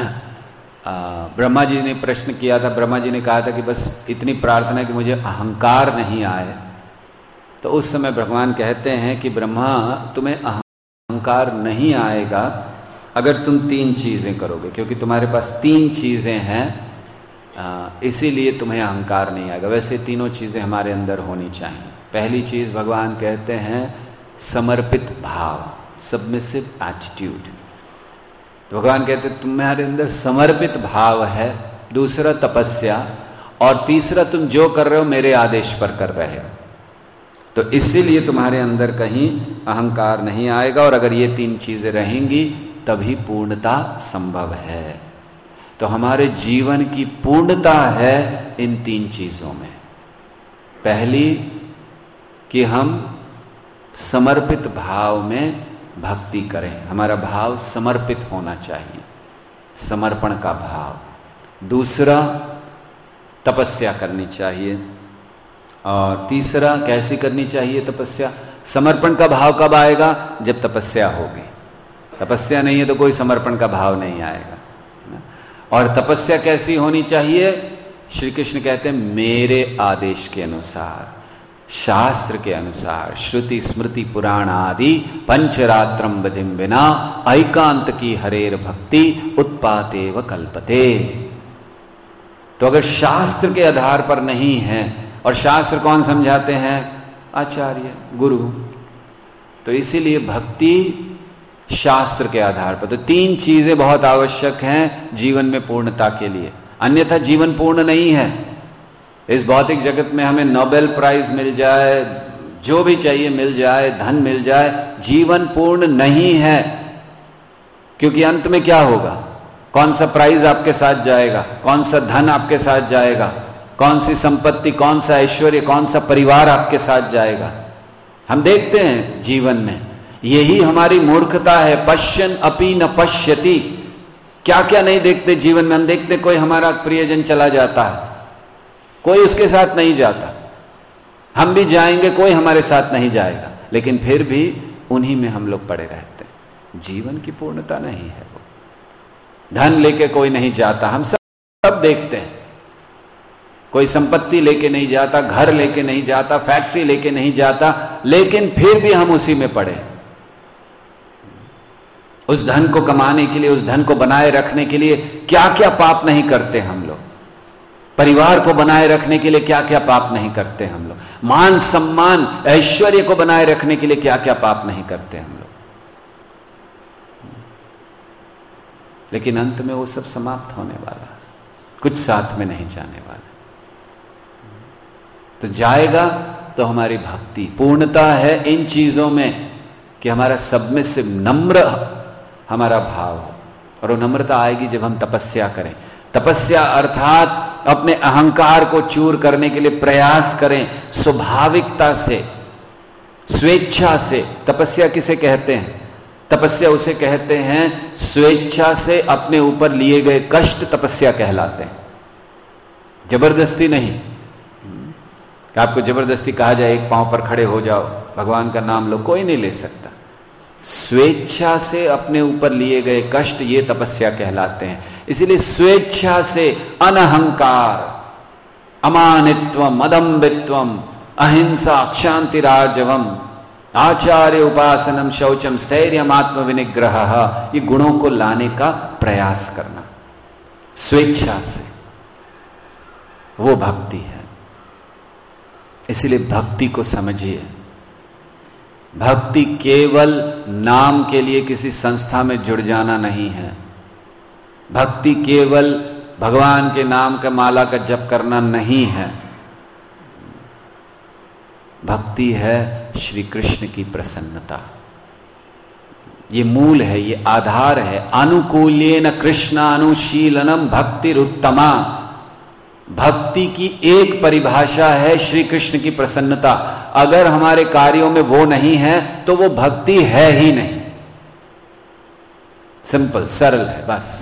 ब्रह्मा जी ने प्रश्न किया था, ब्रह्मा जी ने कहा था कि बस इतनी प्रार्थना कि मुझे अहंकार नहीं आए। तो उस समय भगवान कहते हैं कि ब्रह्मा, तुम्हें अहंकार नहीं आएगा अगर तुम तीन चीजें करोगे, क्योंकि तुम्हारे पास तीन चीजें हैं, इसीलिए तुम्हें अहंकार नहीं आएगा। वैसे तीनों चीजें हमारे अंदर होनी चाहिए। पहली चीज भगवान कहते हैं समर्पित भाव, सबमिसिव एटीट्यूड। तो भगवान कहते हैं तुम्हारे अंदर समर्पित भाव है। दूसरा तपस्या, और तीसरा तुम जो कर रहे हो मेरे आदेश पर कर रहे हो। तो इसीलिए तुम्हारे अंदर कहीं अहंकार नहीं आएगा, और अगर ये तीन चीजें रहेंगी तभी पूर्णता संभव है। तो हमारे जीवन की पूर्णता है इन तीन चीजों में। पहली कि हम समर्पित भाव में भक्ति करें, हमारा भाव समर्पित होना चाहिए, समर्पण का भाव। दूसरा तपस्या करनी चाहिए, और तीसरा कैसी करनी चाहिए तपस्या? समर्पण का भाव कब आएगा? जब तपस्या होगी। तपस्या नहीं है तो कोई समर्पण का भाव नहीं आएगा। और तपस्या कैसी होनी चाहिए? श्री कृष्ण कहते हैं मेरे आदेश के अनुसार। शास्त्र के अनुसार श्रुति स्मृति पुराण आदि पंचरात्रम विधिम बिना ऐकांत की हरेर भक्ति उत्पातेव कल्पते। तो अगर शास्त्र के आधार पर नहीं है, और शास्त्र कौन समझाते हैं? आचार्य, गुरु। तो इसीलिए भक्ति शास्त्र के आधार पर। तो तीन चीजें बहुत आवश्यक हैं जीवन में पूर्णता के लिए, अन्यथा जीवन पूर्ण नहीं है। इस भौतिक जगत में हमें नोबेल प्राइज मिल जाए, जो भी चाहिए मिल जाए, धन मिल जाए, जीवन पूर्ण नहीं है। क्योंकि अंत में क्या होगा? कौन सा प्राइज आपके साथ जाएगा? कौन सा धन आपके साथ जाएगा? कौन सी संपत्ति, कौन सा ऐश्वर्य, कौन सा परिवार आपके साथ जाएगा? हम देखते हैं जीवन में, यही हमारी मूर्खता है। पश्यन अपि न पश्यति। क्या क्या नहीं देखते जीवन में। हम देखते कोई हमारा प्रियजन चला जाता है, कोई उसके साथ नहीं जाता, हम भी जाएंगे, कोई हमारे साथ नहीं जाएगा, लेकिन फिर भी उन्हीं में हम लोग पड़े रहते हैं। जीवन की पूर्णता नहीं है वो। धन लेके कोई नहीं जाता, हम सब सब देखते हैं। कोई संपत्ति लेके नहीं जाता, घर लेके नहीं जाता, फैक्ट्री लेके नहीं जाता, लेकिन फिर भी हम उसी में पड़े। उस धन को कमाने के लिए, उस धन को बनाए रखने के लिए क्या क्या पाप नहीं करते हम लोग। परिवार को बनाए रखने के लिए क्या क्या पाप नहीं करते हम लोग। मान सम्मान ऐश्वर्य को बनाए रखने के लिए क्या क्या पाप नहीं करते हम लोग। लेकिन अंत में वो सब समाप्त होने वाला, कुछ साथ में नहीं जाने वाला। तो जाएगा तो हमारी भक्ति। पूर्णता है इन चीजों में कि हमारा सबमिसिव, नम्र हमारा भाव हो। और वो नम्रता आएगी जब हम तपस्या करें। तपस्या अर्थात अपने अहंकार को चूर करने के लिए प्रयास करें, स्वाभाविकता से, स्वेच्छा से। तपस्या किसे कहते हैं? तपस्या उसे कहते हैं स्वेच्छा से अपने ऊपर लिए गए कष्ट तपस्या कहलाते हैं। जबरदस्ती नहीं कि आपको जबरदस्ती कहा जाए एक पांव पर खड़े हो जाओ, भगवान का नाम लो, कोई नहीं ले सकता। स्वेच्छा से अपने ऊपर लिए गए कष्ट, ये तपस्या कहलाते हैं। इसीलिए स्वेच्छा से अनहंकार, अमानित्वम, अदम्बित्वम, अहिंसा, क्षांतिराजवम, आचार्य उपासनम, शौचम, स्थैर्यम, आत्म विनिग्रह, ये गुणों को लाने का प्रयास करना स्वेच्छा से, वो भक्ति है। इसीलिए भक्ति को समझिए। भक्ति केवल नाम के लिए किसी संस्था में जुड़ जाना नहीं है। भक्ति केवल भगवान के नाम का माला का जप करना नहीं है। भक्ति है श्री कृष्ण की प्रसन्नता। ये मूल है, ये आधार है। अनुकूल्येन कृष्णानुशीलनम भक्तिरुत्तमा। भक्ति की एक परिभाषा है श्री कृष्ण की प्रसन्नता। अगर हमारे कार्यों में वो नहीं है तो वो भक्ति है ही नहीं। सिंपल, सरल है बस।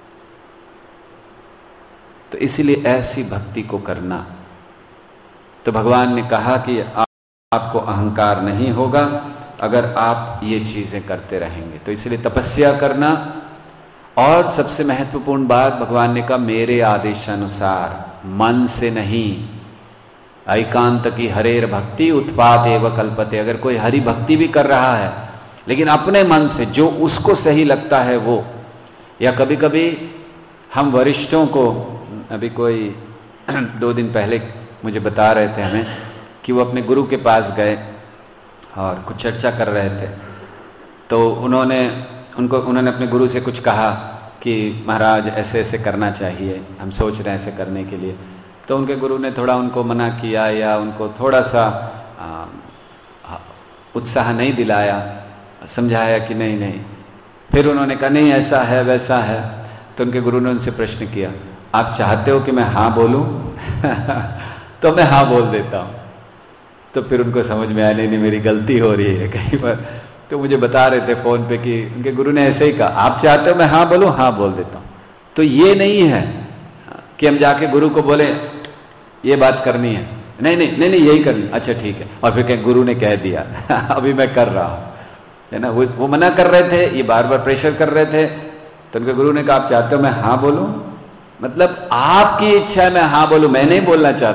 तो इसीलिए ऐसी भक्ति को करना। तो भगवान ने कहा कि आप, आपको अहंकार नहीं होगा अगर आप ये चीजें करते रहेंगे। तो इसलिए तपस्या करना। और सबसे महत्वपूर्ण बात भगवान ने कहा, मेरे आदेशानुसार, मन से नहीं। ऐकांत की हरेर भक्ति उत्पाद एव कल्पते। अगर कोई हरि भक्ति भी कर रहा है लेकिन अपने मन से, जो उसको सही लगता है वो। या कभी कभी हम वरिष्ठों को, अभी कोई दो दिन पहले मुझे बता रहे थे हमें कि वो अपने गुरु के पास गए और कुछ चर्चा कर रहे थे। तो उन्होंने उनको उन्होंने अपने गुरु से कुछ कहा कि महाराज ऐसे ऐसे करना चाहिए, हम सोच रहे हैं ऐसे करने के लिए। तो उनके गुरु ने थोड़ा उनको मना किया या उनको थोड़ा सा आ, उत्साह नहीं दिलाया, समझाया कि नहीं नहीं। फिर उन्होंने कहा नहीं ऐसा है वैसा है। तो उनके गुरु ने उनसे प्रश्न किया, आप चाहते हो कि मैं हाँ बोलूं? तो मैं हाँ बोल देता हूँ। तो फिर उनको समझ में आया नहीं नहीं मेरी गलती हो रही है कहीं पर। तो मुझे बता रहे थे फोन पे कि उनके गुरु ने ऐसे ही कहा, आप चाहते हो मैं हाँ बोलूं? हाँ बोल देता हूँ। तो ये नहीं है कि हम जाके गुरु को बोले ये बात करनी है, नहीं नहीं नहीं नहीं यही करनी, अच्छा ठीक है। और फिर कहें गुरु ने कह दिया अभी मैं कर रहा हूँ, है ना। वो वो मना कर रहे थे, ये बार बार प्रेशर कर रहे थे। तो उनके गुरु ने कहा आप चाहते हो मैं हाँ बोलूं? मतलब आपकी इच्छा है मैं हाँ बोलूं, मैं नहीं बोलना चाहता हूँ।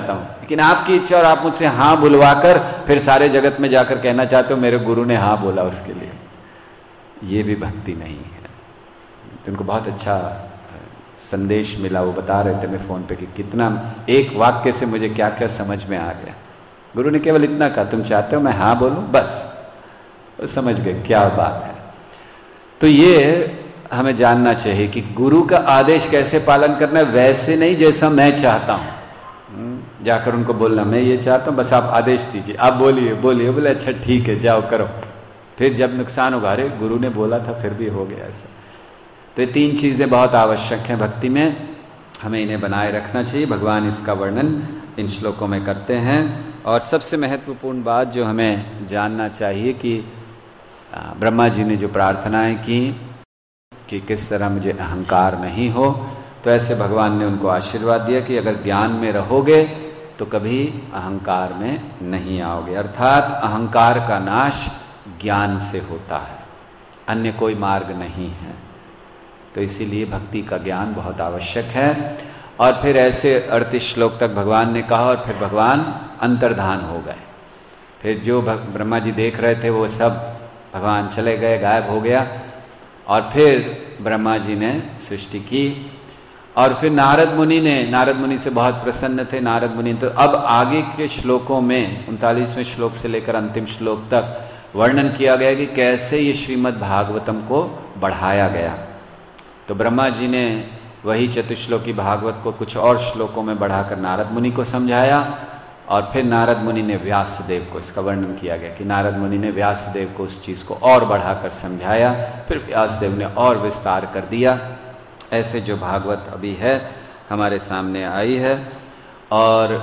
लेकिन आपकी इच्छा और आप मुझसे हाँ बुलवाकर फिर सारे जगत में जाकर कहना चाहते हो मेरे गुरु ने हाँ बोला उसके लिए, ये भी भक्ति नहीं है। तो उनको बहुत अच्छा संदेश मिला, वो बता रहे थे मैं फ़ोन पे कि कितना एक वाक्य से मुझे क्या क्या समझ में आ गया। गुरु ने केवल इतना कहा, तुम चाहते हो मैं हाँ बोलूँ, बस वो समझ गए क्या बात है। तो ये हमें जानना चाहिए कि गुरु का आदेश कैसे पालन करना है, वैसे नहीं जैसा मैं चाहता हूँ। जाकर उनको बोलना मैं ये चाहता हूँ, बस आप आदेश दीजिए, आप बोलिए बोलिए, बोले अच्छा ठीक है जाओ करो। फिर जब नुकसान होगा, अरे गुरु ने बोला था फिर भी हो गया ऐसा। तो ये तीन चीज़ें बहुत आवश्यक हैं भक्ति में, हमें इन्हें बनाए रखना चाहिए। भगवान इसका वर्णन इन श्लोकों में करते हैं। और सबसे महत्वपूर्ण बात जो हमें जानना चाहिए कि ब्रह्मा जी ने जो प्रार्थनाएं की कि किस तरह मुझे अहंकार नहीं हो, तो ऐसे भगवान ने उनको आशीर्वाद दिया कि अगर ज्ञान में रहोगे तो कभी अहंकार में नहीं आओगे। अर्थात अहंकार का नाश ज्ञान से होता है, अन्य कोई मार्ग नहीं है। तो इसीलिए भक्ति का ज्ञान बहुत आवश्यक है। और फिर ऐसे अड़तीस श्लोक तक भगवान ने कहा और फिर भगवान अंतर्धान हो गए। फिर जो ब्रह्मा जी देख रहे थे वो सब भगवान चले गए, गायब हो गया। और फिर ब्रह्मा जी ने सृष्टि की। और फिर नारद मुनि ने, नारद मुनि से बहुत प्रसन्न थे नारद मुनि। तो अब आगे के श्लोकों में उनतालीसवें श्लोक से लेकर अंतिम श्लोक तक वर्णन किया गया कि कैसे ये श्रीमद् भागवतम को बढ़ाया गया। तो ब्रह्मा जी ने वही चतुश्लोकी भागवत को कुछ और श्लोकों में बढ़ाकर नारद मुनि को समझाया। और फिर नारद मुनि ने व्यासदेव को, इसका वर्णन किया गया कि नारद मुनि ने व्यासदेव को उस चीज़ को और बढ़ाकर समझाया। फिर व्यासदेव ने और विस्तार कर दिया। ऐसे जो भागवत अभी है हमारे सामने आई है। और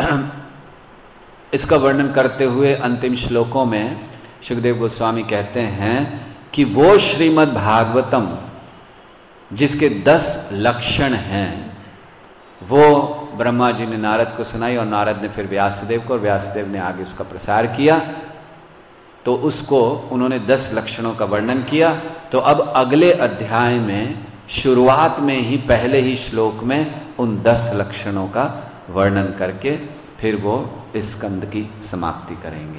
इसका वर्णन करते हुए अंतिम श्लोकों में सुखदेव गोस्वामी कहते हैं कि वो श्रीमद् भागवतम जिसके दस लक्षण हैं वो ब्रह्मा जी ने नारद को सुनाई और नारद ने फिर व्यासदेव को, और व्यासदेव ने आगे उसका प्रसार किया। तो उसको उन्होंने दस लक्षणों का वर्णन किया। तो अब अगले अध्याय में शुरुआत में ही पहले ही श्लोक में उन दस लक्षणों का वर्णन करके फिर वो इस स्कंद की समाप्ति करेंगे।